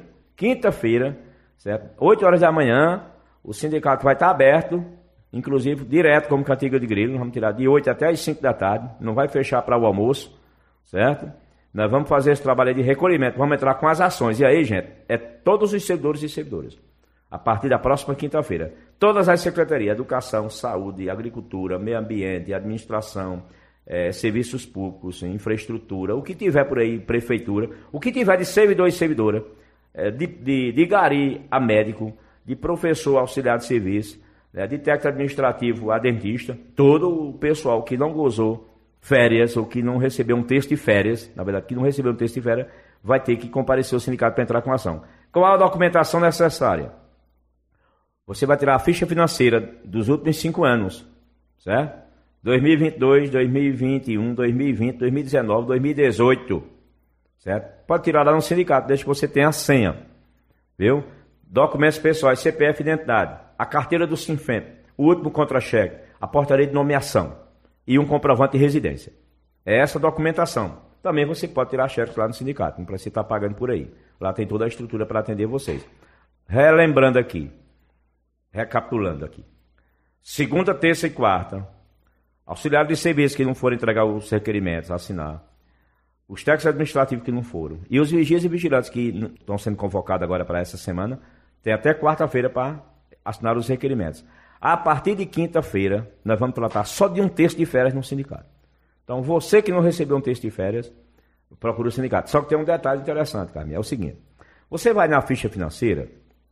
[SPEAKER 3] certo? 8 horas da manhã, o sindicato vai estar aberto, inclusive direto como cantiga de grilo. Nós vamos tirar de 8 até as 5 da tarde. Não vai fechar para o almoço, certo? Nós vamos fazer esse trabalho de recolhimento, vamos entrar com as ações. E aí, gente, é todos os servidores e servidoras. A partir da próxima quinta-feira. Todas as secretarias, educação, saúde, agricultura, meio ambiente, administração, serviços públicos, infraestrutura, o que tiver por aí, prefeitura, o que tiver de servidor e servidora, de gari a médico, de professor auxiliar de serviço, de técnico administrativo a dentista, todo o pessoal que não gozou férias ou que não recebeu um texto de férias, na verdade, que não recebeu um texto de férias, vai ter que comparecer ao sindicato para entrar com a ação. Qual a documentação necessária? Você vai tirar a ficha financeira dos últimos 5 anos, certo? 2022, 2021, 2020, 2019, 2018, certo? Pode tirar lá no sindicato, desde que você tenha a senha, viu? Documentos pessoais, CPF e identidade, a carteira do Sinfem, o último contra-cheque, a portaria de nomeação e um comprovante de residência. É essa documentação. Também você pode tirar cheques lá no sindicato, não precisa estar pagando por aí. Lá tem toda a estrutura para atender vocês. Relembrando aqui, recapitulando aqui. Segunda, terça e quarta, auxiliares de serviço que não forem entregar os requerimentos, assinar. Os técnicos administrativos que não foram. E os vigias e vigilantes que estão sendo convocados agora para essa semana, tem até quarta-feira para assinar os requerimentos. A partir de quinta-feira, nós vamos tratar só de um texto de férias no sindicato. Então, você que não recebeu um texto de férias, procura o sindicato. Só que tem um detalhe interessante, Carminha, é o seguinte. Você vai na ficha financeira,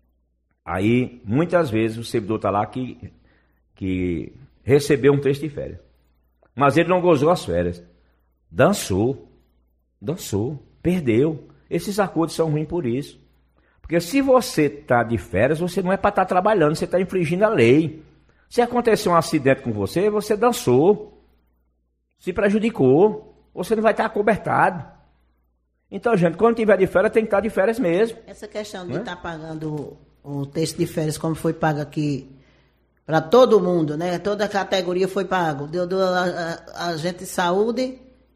[SPEAKER 3] aí, muitas vezes, o servidor está lá que recebeu um texto de férias. Mas ele não gozou as férias. Dançou, perdeu. Esses acordos são ruins por isso. Porque se você está de férias, você não é para estar trabalhando, você está infringindo a lei. Se acontecer um acidente com você, você dançou, se prejudicou, você não vai estar acobertado. Então, gente, quando tiver de férias, tem que estar de férias mesmo. Essa questão de estar pagando o texto de férias, como foi pago aqui, para todo mundo, né? Toda a categoria foi pago. Deu a gente de saúde,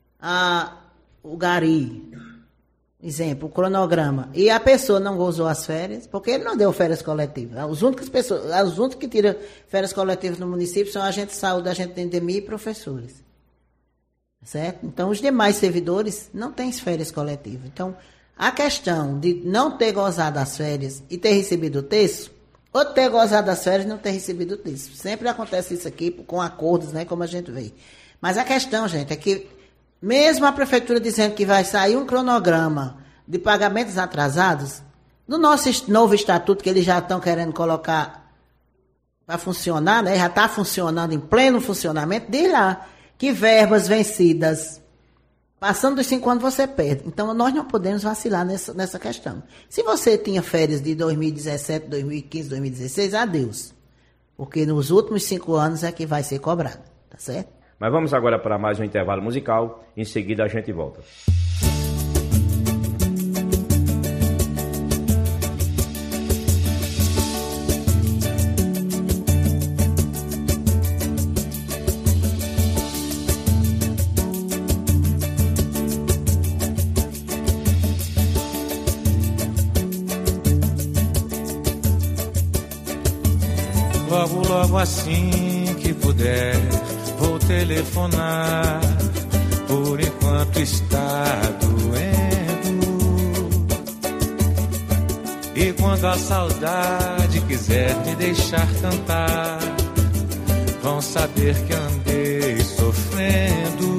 [SPEAKER 3] o gari. Exemplo, o cronograma. E a pessoa não gozou as férias, porque ele não deu férias coletivas. Os únicos que tiram férias coletivas no município são agentes de saúde, agentes de endemia e professores. Certo? Então, os demais servidores não têm férias coletivas. Então, a questão de não ter gozado as férias e ter recebido o texto, ou ter gozado as férias e não ter recebido o texto. Sempre acontece isso aqui com acordos, né, como a gente vê. Mas a questão, gente, é que mesmo a prefeitura dizendo que vai sair um cronograma de pagamentos atrasados, no nosso novo estatuto, que eles já estão querendo colocar para funcionar, né? Já está funcionando em pleno funcionamento, diz lá que verbas vencidas, passando dos 5 anos, você perde. Então, nós não podemos vacilar nessa questão. Se você tinha férias de 2017, 2015, 2016, adeus. Porque nos últimos 5 anos é que vai ser cobrado, tá certo? Mas vamos agora para mais um intervalo musical, em seguida a gente volta.
[SPEAKER 5] Logo, logo assim que puder, vou telefonar. Por enquanto está doendo. E quando a saudade quiser me deixar cantar, vão saber que andei sofrendo.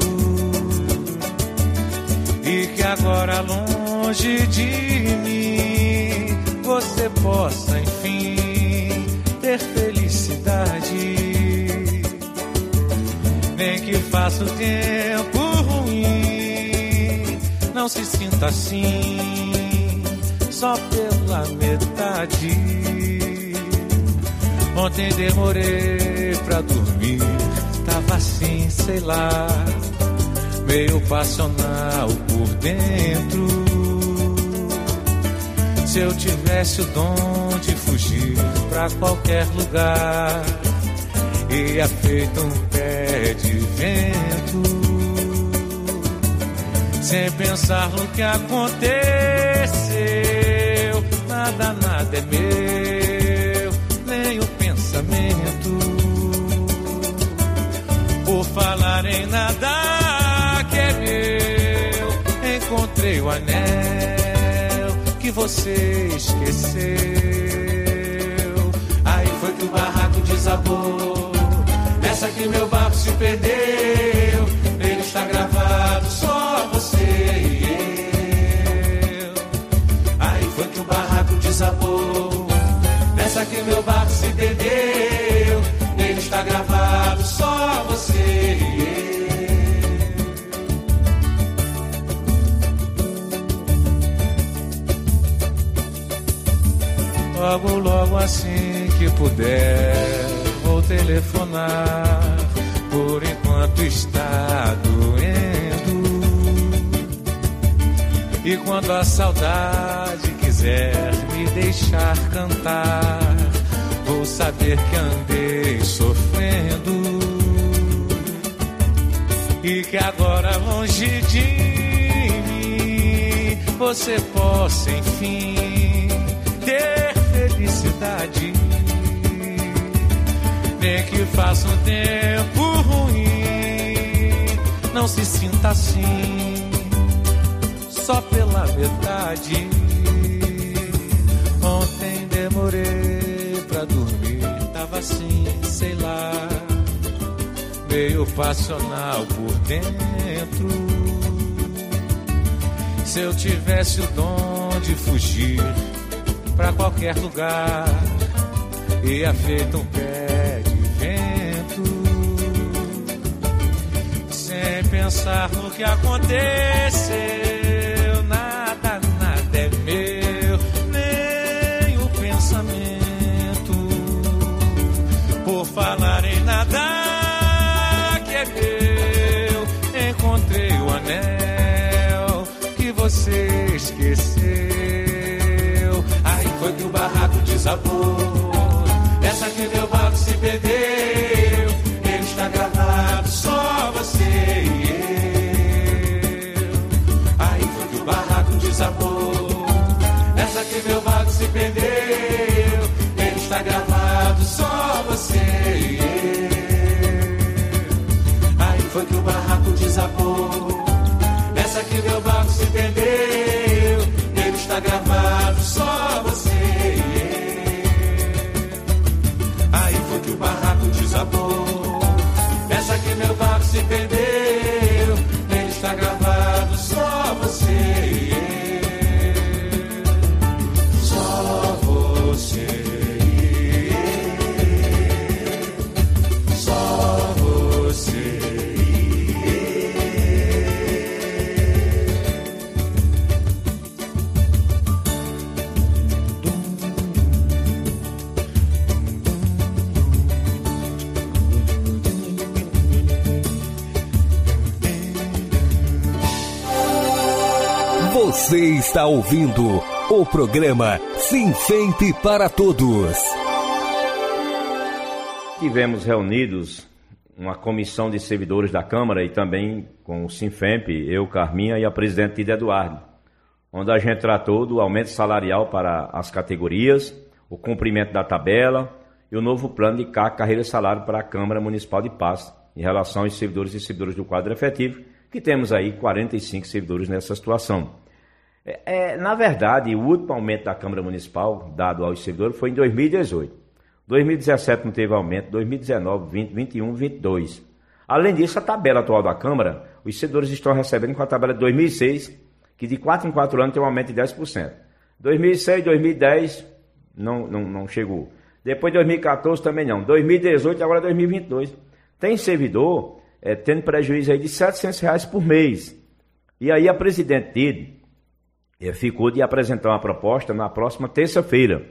[SPEAKER 5] E que agora longe de mim você possa enfim ter felicidade. Nem que faça o tempo ruim, não se sinta assim, só pela metade. Ontem demorei pra dormir, tava assim, sei lá, meio passional por dentro. Se eu tivesse o dom de fugir pra qualquer lugar, ia feito um pé de vento, sem pensar no que aconteceu. Nada, nada é meu, nem o pensamento. Por falar em nada que é meu, encontrei o anel que você esqueceu. Aí foi que o barraco desabou, nessa que meu barco se perdeu. Ele está gravado, só você e eu. Aí foi que o barraco desabou, nessa que meu barco se perdeu. Ele está gravado, só você e eu. Logo, logo assim que puder, vou telefonar. Por enquanto está doendo. E quando a saudade quiser me deixar cantar, vou saber que andei sofrendo. E que agora longe de mim você possa enfim ter felicidade. Nem que faça um tempo ruim, não se sinta assim, só pela metade. Ontem demorei pra dormir, tava assim, sei lá, meio passional por dentro. Se eu tivesse o dom de fugir pra qualquer lugar, ia feito um pé de vento, sem pensar no que aconteceu. Nada, nada é meu, nem o pensamento. Por falar em nada que é meu, encontrei o anel que você esqueceu. Aí foi que o barraco desabou, essa que meu barco se perdeu. Ele está gravado, só você e eu. Aí foi que o barraco desabou, essa que meu barco se perdeu. Ele está gravado, só você e eu. Aí foi que o barraco desabou, essa que meu barco se perdeu. Ele está gravado, só você e eu. Aí foi que o barraco desabou, essa que meu barco se perdeu. Ele está gravado, só você e eu. Só você e eu. Só você e
[SPEAKER 1] Você está ouvindo o programa Sinfemp para Todos.
[SPEAKER 3] Tivemos reunidos uma comissão de servidores da Câmara e também com o Sinfemp, eu, Carminha e a presidente Tida Eduardo, onde a gente tratou do aumento salarial para as categorias, o cumprimento da tabela e o novo plano de carreira e salário para a Câmara Municipal de Patos, em relação aos servidores e servidoras do quadro efetivo, que temos aí 45 servidores nessa situação. Na verdade, o último aumento da Câmara Municipal, dado aos servidores, foi em 2018. 2017 não teve aumento, 2019, 20, 21, 22. Além disso, a tabela atual da Câmara, os servidores estão recebendo com a tabela de 2006, que de 4 em 4 anos tem um aumento de 10%. 2006, 2010, não chegou. Depois de 2014 também não. 2018 e agora 2022. Tem servidor tendo prejuízo aí de R$700 por mês. E aí a presidente dele ficou de apresentar uma proposta na próxima terça-feira.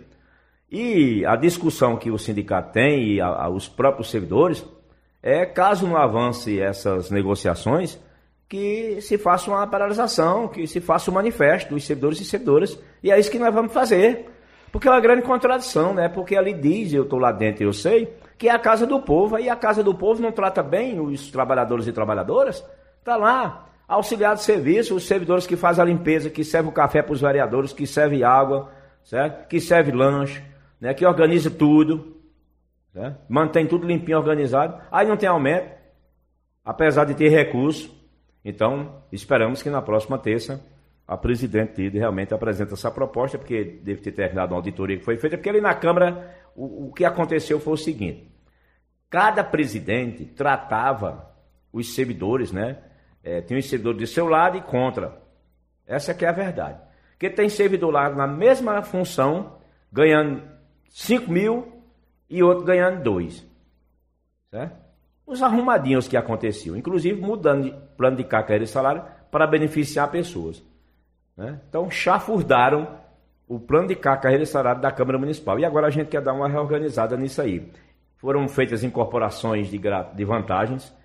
[SPEAKER 3] E a discussão que o sindicato tem e os próprios servidores caso não avance essas negociações, que se faça uma paralisação, que se faça um manifesto dos servidores e servidoras. E é isso que nós vamos fazer. Porque é uma grande contradição, né? Porque ali diz, eu estou lá dentro e eu sei, que é a casa do povo, e a casa do povo não trata bem os trabalhadores e trabalhadoras. Está lá, auxiliar de serviço, os servidores que fazem a limpeza, que servem o café para os vereadores, que servem água, certo? Que serve lanche, né? Que organiza tudo, certo? Mantém tudo limpinho, organizado. Aí não tem aumento, apesar de ter recurso. Então, esperamos que na próxima terça a presidente realmente apresente essa proposta, porque deve ter terminado uma auditoria que foi feita, porque ali na Câmara o que aconteceu foi o seguinte: cada presidente tratava os servidores, né? Tem os servidores de seu lado e contra. Essa que é a verdade. Porque tem servidor lá na mesma função, ganhando 5 mil e outro ganhando 2. Certo? Os arrumadinhos que aconteciam, inclusive mudando de plano de carreira e salário para beneficiar pessoas. Né? Então, chafurdaram o plano de carreira e salário da Câmara Municipal. E agora a gente quer dar uma reorganizada nisso aí. Foram feitas incorporações de vantagens,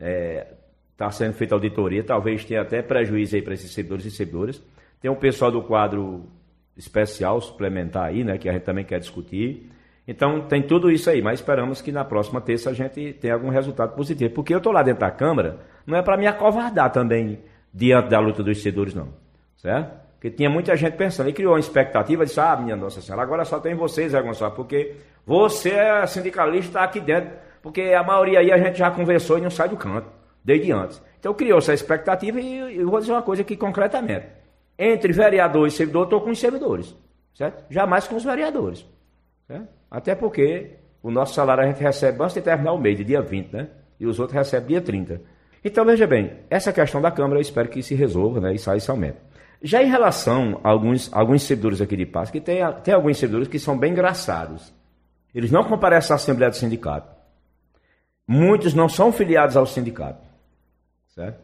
[SPEAKER 3] está sendo feita auditoria, talvez tenha até prejuízo aí para esses servidores e servidoras. Tem um pessoal do quadro especial, suplementar aí, né, que a gente também quer discutir. Então, tem tudo isso aí, mas esperamos que na próxima terça a gente tenha algum resultado positivo. Porque eu estou lá dentro da Câmara, não é para me acovardar também diante da luta dos servidores, não. Certo? Porque tinha muita gente pensando, e criou uma expectativa, disse, minha Nossa Senhora, agora só tem vocês, Zé Gonçalves, porque você é sindicalista, está aqui dentro, porque a maioria aí a gente já conversou e não sai do canto, desde antes. Então criou essa expectativa e eu vou dizer uma coisa aqui concretamente. Entre vereador e servidor, eu estou com os servidores, certo? Jamais com os vereadores. Certo? Até porque o nosso salário a gente recebe antes de terminar o mês, de dia 20, né? E os outros recebem dia 30. Então, veja bem, essa questão da Câmara eu espero que se resolva, né? E saia esse aumento. Já em relação a alguns servidores aqui de Patos, que tem alguns servidores que são bem engraçados. Eles não comparecem à Assembleia do Sindicato. Muitos não são filiados ao sindicato. Certo?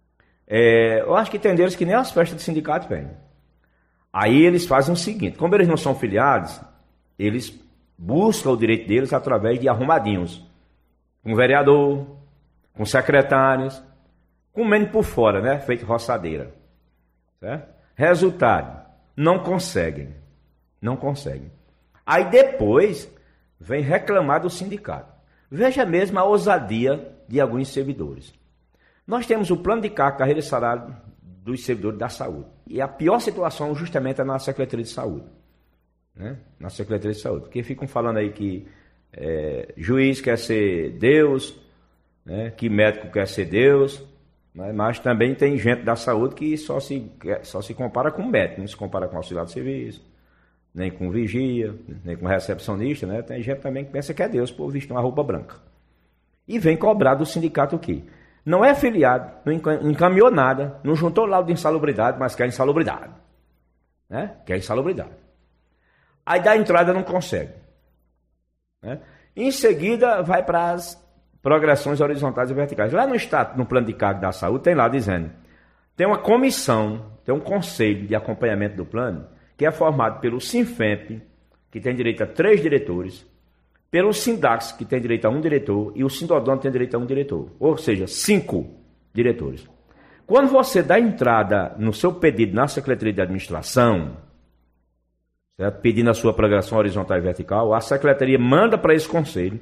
[SPEAKER 3] Eu acho que tem deles que nem as festas do sindicato vêm. Aí eles fazem o seguinte, como eles não são filiados, eles buscam o direito deles através de arrumadinhos. Com vereador, com secretários, comendo por fora, né? Feito roçadeira. Certo? Resultado, não conseguem. Não conseguem. Aí depois vem reclamar do sindicato. Veja mesmo a ousadia de alguns servidores. Nós temos o plano de carreira e salário dos servidores da saúde. E a pior situação justamente é na Secretaria de Saúde. Né? Na Secretaria de Saúde. Porque ficam falando aí que juiz quer ser Deus, né? Que médico quer ser Deus. Mas também tem gente da saúde que só se compara com médico, não se compara com auxiliar de serviço, nem com vigia, nem com recepcionista, né? Tem gente também que pensa que é Deus por vestir uma roupa branca. E vem cobrar do sindicato o quê? Não é filiado, não encaminhou nada, não juntou laudo de insalubridade, mas quer insalubridade. Né? Quer insalubridade. Aí dá entrada não consegue. Né? Em seguida vai para as progressões horizontais e verticais. Lá no plano de cargo da saúde tem lá dizendo, tem uma comissão, tem um conselho de acompanhamento do plano, que é formado pelo Sinfemp, que tem direito a 3 diretores, pelo Sindax, que tem direito a 1 diretor, e o Sindodonto tem direito a 1 diretor, ou seja, 5 diretores. Quando você dá entrada no seu pedido na Secretaria de Administração, certo? Pedindo a sua progressão horizontal e vertical, a Secretaria manda para esse conselho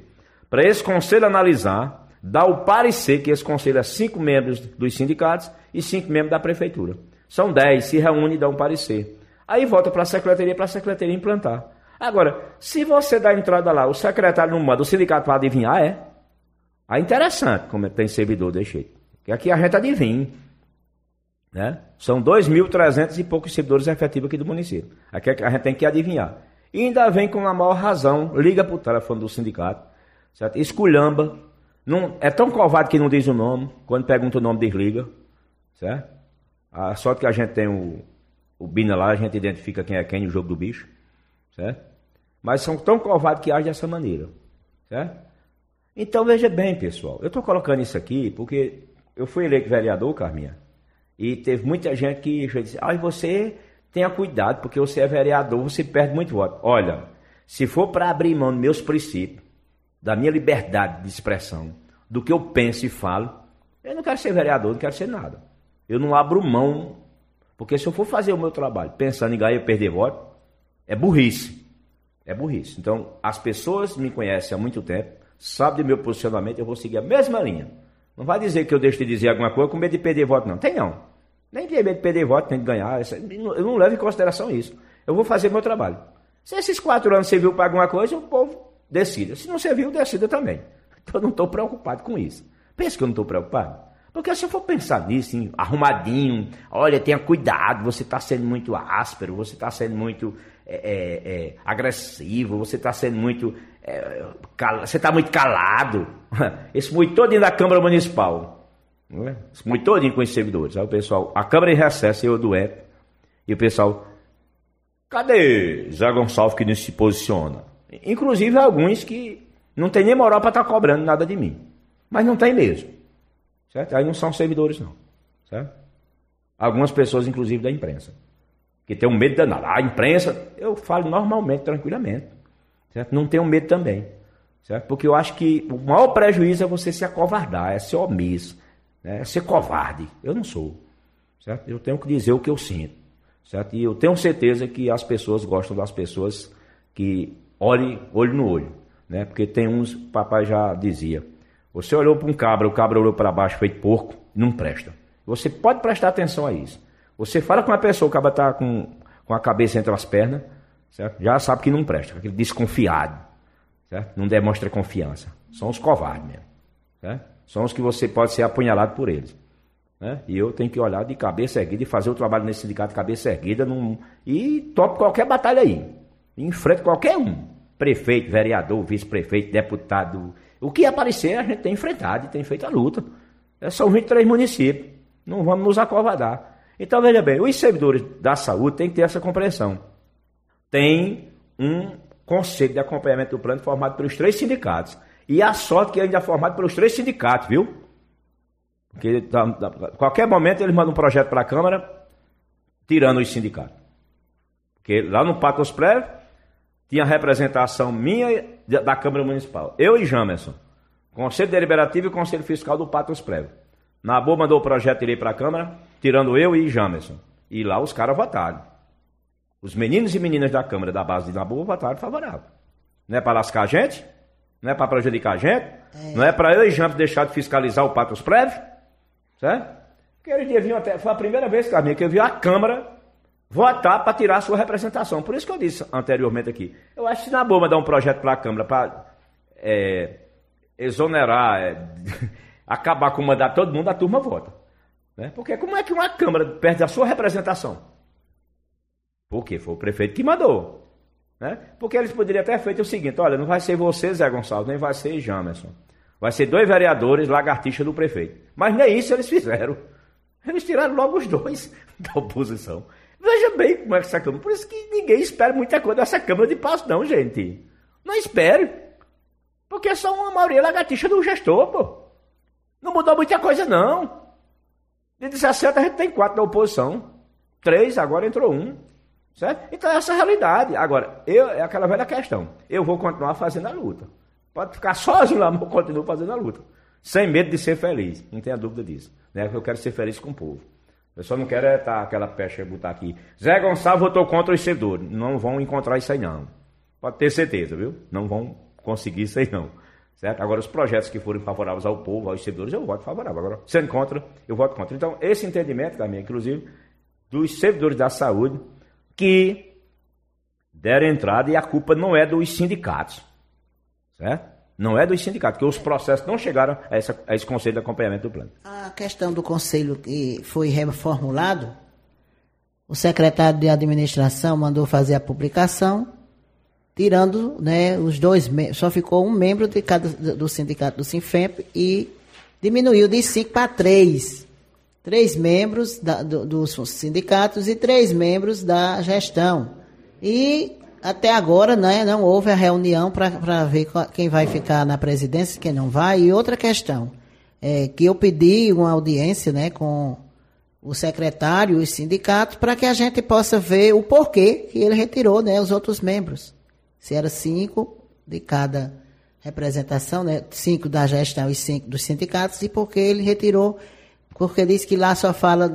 [SPEAKER 3] analisar, dar o parecer, que esse conselho é 5 membros dos sindicatos e 5 membros da prefeitura. São 10, se reúne e dá um parecer. Aí volta para a secretaria implantar. Agora, se você dá entrada lá, o secretário não manda, o sindicato vai adivinhar, é? Aí é interessante como tem servidor desse jeito. Que aqui a gente adivinha. Né? São 2.300 e poucos servidores efetivos aqui do município. Aqui a gente tem que adivinhar. E ainda vem com a maior razão, liga para o telefone do sindicato, certo? Esculhamba. Não, é tão covarde que não diz o nome. Quando pergunta o nome, desliga. Certo? A sorte que a gente tem o Bina lá, a gente identifica quem é quem no jogo do bicho. Certo? Mas são tão covardes que agem dessa maneira. Certo? Então veja bem, pessoal. Eu estou colocando isso aqui porque eu fui eleito vereador, Carminha, e teve muita gente que disse, você tenha cuidado, porque você é vereador, você perde muito voto. Olha, se for para abrir mão dos meus princípios, da minha liberdade de expressão, do que eu penso e falo, eu não quero ser vereador, não quero ser nada. Eu não abro mão, porque se eu for fazer o meu trabalho pensando em ganhar e perder voto, é burrice. É burrice. Então, as pessoas me conhecem há muito tempo, sabem do meu posicionamento, eu vou seguir a mesma linha. Não vai dizer que eu deixo de dizer alguma coisa com medo de perder voto, não. Tem não. Nem tem medo de perder voto, nem de ganhar. Eu não levo em consideração isso. Eu vou fazer meu trabalho. Se esses 4 anos serviu para alguma coisa, o povo decida. Se não serviu, decida também. Então eu não estou preocupado com isso. Pensa que eu não estou preocupado? Porque se eu for pensar nisso, hein, arrumadinho, olha, tenha cuidado, você está sendo muito áspero, você está sendo muito agressivo, você está sendo muito... você está muito calado. Esse muito todinho da Câmara Municipal. Não é? Esse muito todinho com os servidores. Aí o pessoal, a Câmara em recesso, eu do EP, e o pessoal, cadê Zé Gonçalves que não se posiciona? Inclusive alguns que não tem nem moral para estar cobrando nada de mim. Mas não tem mesmo. Certo? Aí não são servidores, não. Certo? Algumas pessoas, inclusive da imprensa, que tem um medo danado. A imprensa, eu falo normalmente, tranquilamente. Certo? Não tenho medo também. Certo? Porque eu acho que o maior prejuízo é você se acovardar, é ser omisso, né? É ser covarde. Eu não sou. Certo? Eu tenho que dizer o que eu sinto. Certo? E eu tenho certeza que as pessoas gostam das pessoas que olhem olho no olho. Né? Porque tem uns, o papai já dizia, você olhou para um cabra, o cabra olhou para baixo feito porco, não presta. Você pode prestar atenção a isso. Você fala com uma pessoa, o cabra está com a cabeça entre as pernas, certo? Já sabe que não presta, aquele desconfiado, certo? Não demonstra confiança. São os covardes mesmo. Certo? São os que você pode ser apunhalado por eles. Né? E eu tenho que olhar de cabeça erguida e fazer o trabalho nesse sindicato de cabeça erguida e topo qualquer batalha aí. Enfrento qualquer um. Prefeito, vereador, vice-prefeito, deputado. O que aparecer a gente tem enfrentado e tem feito a luta. São 23 municípios. Não vamos nos acovardar. Então, veja bem, os servidores da saúde têm que ter essa compreensão. Tem um conselho de acompanhamento do plano formado pelos 3 sindicatos. E a sorte que ainda é formado pelos 3 sindicatos, viu? Porque a qualquer momento eles mandam um projeto para a Câmara tirando os sindicatos. Porque lá no Patos Prévio tinha representação minha da Câmara Municipal. Eu e Jamerson. Conselho Deliberativo e Conselho Fiscal do Patos Prévio. Nabu mandou o projeto ir para a Câmara, tirando eu e Jamerson. E lá os caras votaram. Os meninos e meninas da Câmara da base de Nabu votaram favorável. Não é para lascar a gente? Não é para prejudicar a gente? Não é para eu e Jamerson deixar de fiscalizar o Patos Prévio? Certo? Aquele dia vinha até, foi a primeira vez, Carminha, que eu vi a Câmara votar para tirar a sua representação. Por isso que eu disse anteriormente aqui. Eu acho que na boa mandar um projeto para a Câmara para exonerar, acabar com o mandato de todo mundo, a turma vota. Né? Porque como é que uma Câmara perde a sua representação? Porque foi o prefeito que mandou. Né? Porque eles poderiam ter feito o seguinte, olha, não vai ser você, Zé Gonçalves, nem vai ser Jamerson. Vai ser 2 vereadores lagartixa do prefeito. Mas nem isso eles fizeram. Eles tiraram logo os 2 da oposição. Veja bem como é que essa Câmara... Por isso que ninguém espera muita coisa dessa Câmara de Passo, não, gente. Não espere. Porque é só uma maioria lagartixa do gestor, pô. Não mudou muita coisa, não. De 17 a gente tem 4 da oposição. 3, agora entrou 1. Certo? Então essa é a realidade. Agora, é aquela velha questão. Eu vou continuar fazendo a luta. Pode ficar sozinho lá, mas eu continuo fazendo a luta. Sem medo de ser feliz. Não tenha dúvida disso. Né? Eu quero ser feliz com o povo. Eu só não quero estar aquela pecha botar aqui. Zé Gonçalves votou contra os servidores. Não vão encontrar isso aí, não. Pode ter certeza, viu? Não vão conseguir isso aí, não. Certo? Agora, os projetos que forem favoráveis ao povo, aos servidores, eu voto favorável. Agora, sendo contra, eu voto contra. Então, esse entendimento também, inclusive, dos servidores da saúde, que deram entrada e a culpa não é dos sindicatos, certo? Não é dos sindicatos, porque os processos não chegaram a esse conselho de acompanhamento do plano.
[SPEAKER 4] A questão do conselho que foi reformulado, o secretário de administração mandou fazer a publicação, tirando, né, os 2 membros, só ficou um membro de cada do sindicato do Sinfemp e diminuiu de 5 para 3. 3 membros dos sindicatos e 3 membros da gestão. E até agora, né, não houve a reunião para ver quem vai ficar na presidência e quem não vai. E outra questão, que eu pedi uma audiência, né, com o secretário e os sindicatos para que a gente possa ver o porquê que ele retirou, né, os outros membros. Se era 5 de cada representação, né, 5 da gestão e 5 dos sindicatos, e por que ele retirou, porque disse que lá só fala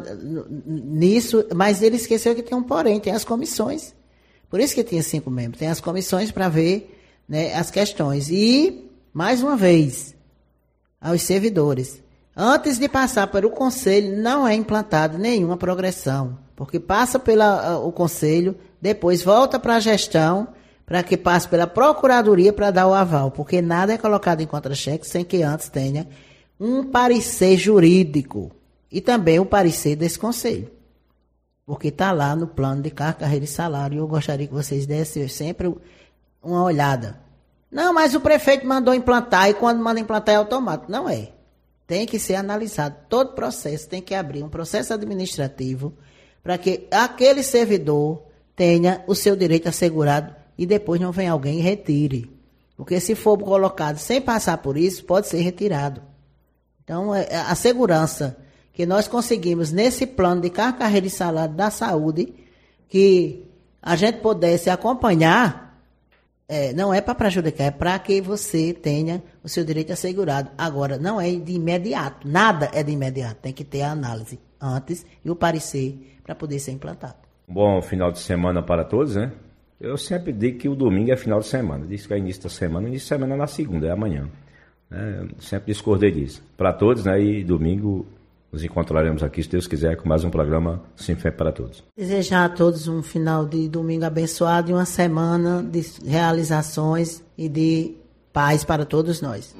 [SPEAKER 4] nisso, mas ele esqueceu que tem um porém, tem as comissões. Por isso que tinha 5 membros. Tem as comissões para ver, né, as questões. E, mais uma vez, aos servidores. Antes de passar pelo conselho, não é implantada nenhuma progressão. Porque passa pelo conselho, depois volta para a gestão, para que passe pela procuradoria para dar o aval. Porque nada é colocado em contra-cheque sem que antes tenha um parecer jurídico. E também o parecer desse conselho. Porque está lá no plano de carreira e salário. E eu gostaria que vocês dessem sempre uma olhada. Não, mas o prefeito mandou implantar e quando manda implantar é automático. Não é. Tem que ser analisado. Todo processo tem que abrir um processo administrativo para que aquele servidor tenha o seu direito assegurado e depois não venha alguém e retire. Porque se for colocado sem passar por isso, pode ser retirado. Então, a segurança que nós conseguimos nesse plano de carreira e salário da saúde, que a gente pudesse acompanhar, não é para prejudicar, é para que você tenha o seu direito assegurado. Agora, não é de imediato, nada é de imediato, tem que ter a análise antes e o parecer para poder ser implantado.
[SPEAKER 3] Bom final de semana para todos, né? Eu sempre digo que o domingo é final de semana, diz que é início da semana, início de semana é na segunda, é amanhã. Sempre discordei disso. Para todos, né? E domingo nos encontraremos aqui, se Deus quiser, com mais um programa Sinfemp para todos.
[SPEAKER 4] Desejar a todos um final de domingo abençoado e uma semana de realizações e de paz para todos nós.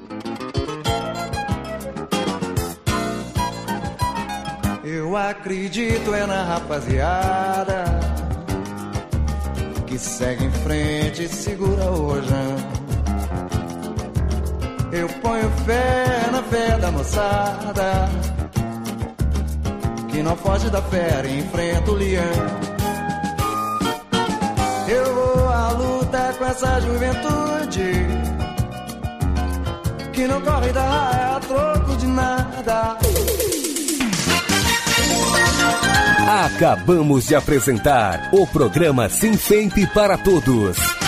[SPEAKER 5] Eu acredito na rapaziada que segue em frente e segura o rojão. Eu ponho fé na fé da moçada que não foge da fera e enfrenta o leão. Eu vou à luta com essa juventude que não corre da raia a troco de nada.
[SPEAKER 1] Acabamos de apresentar o programa Sinfemp para Todos.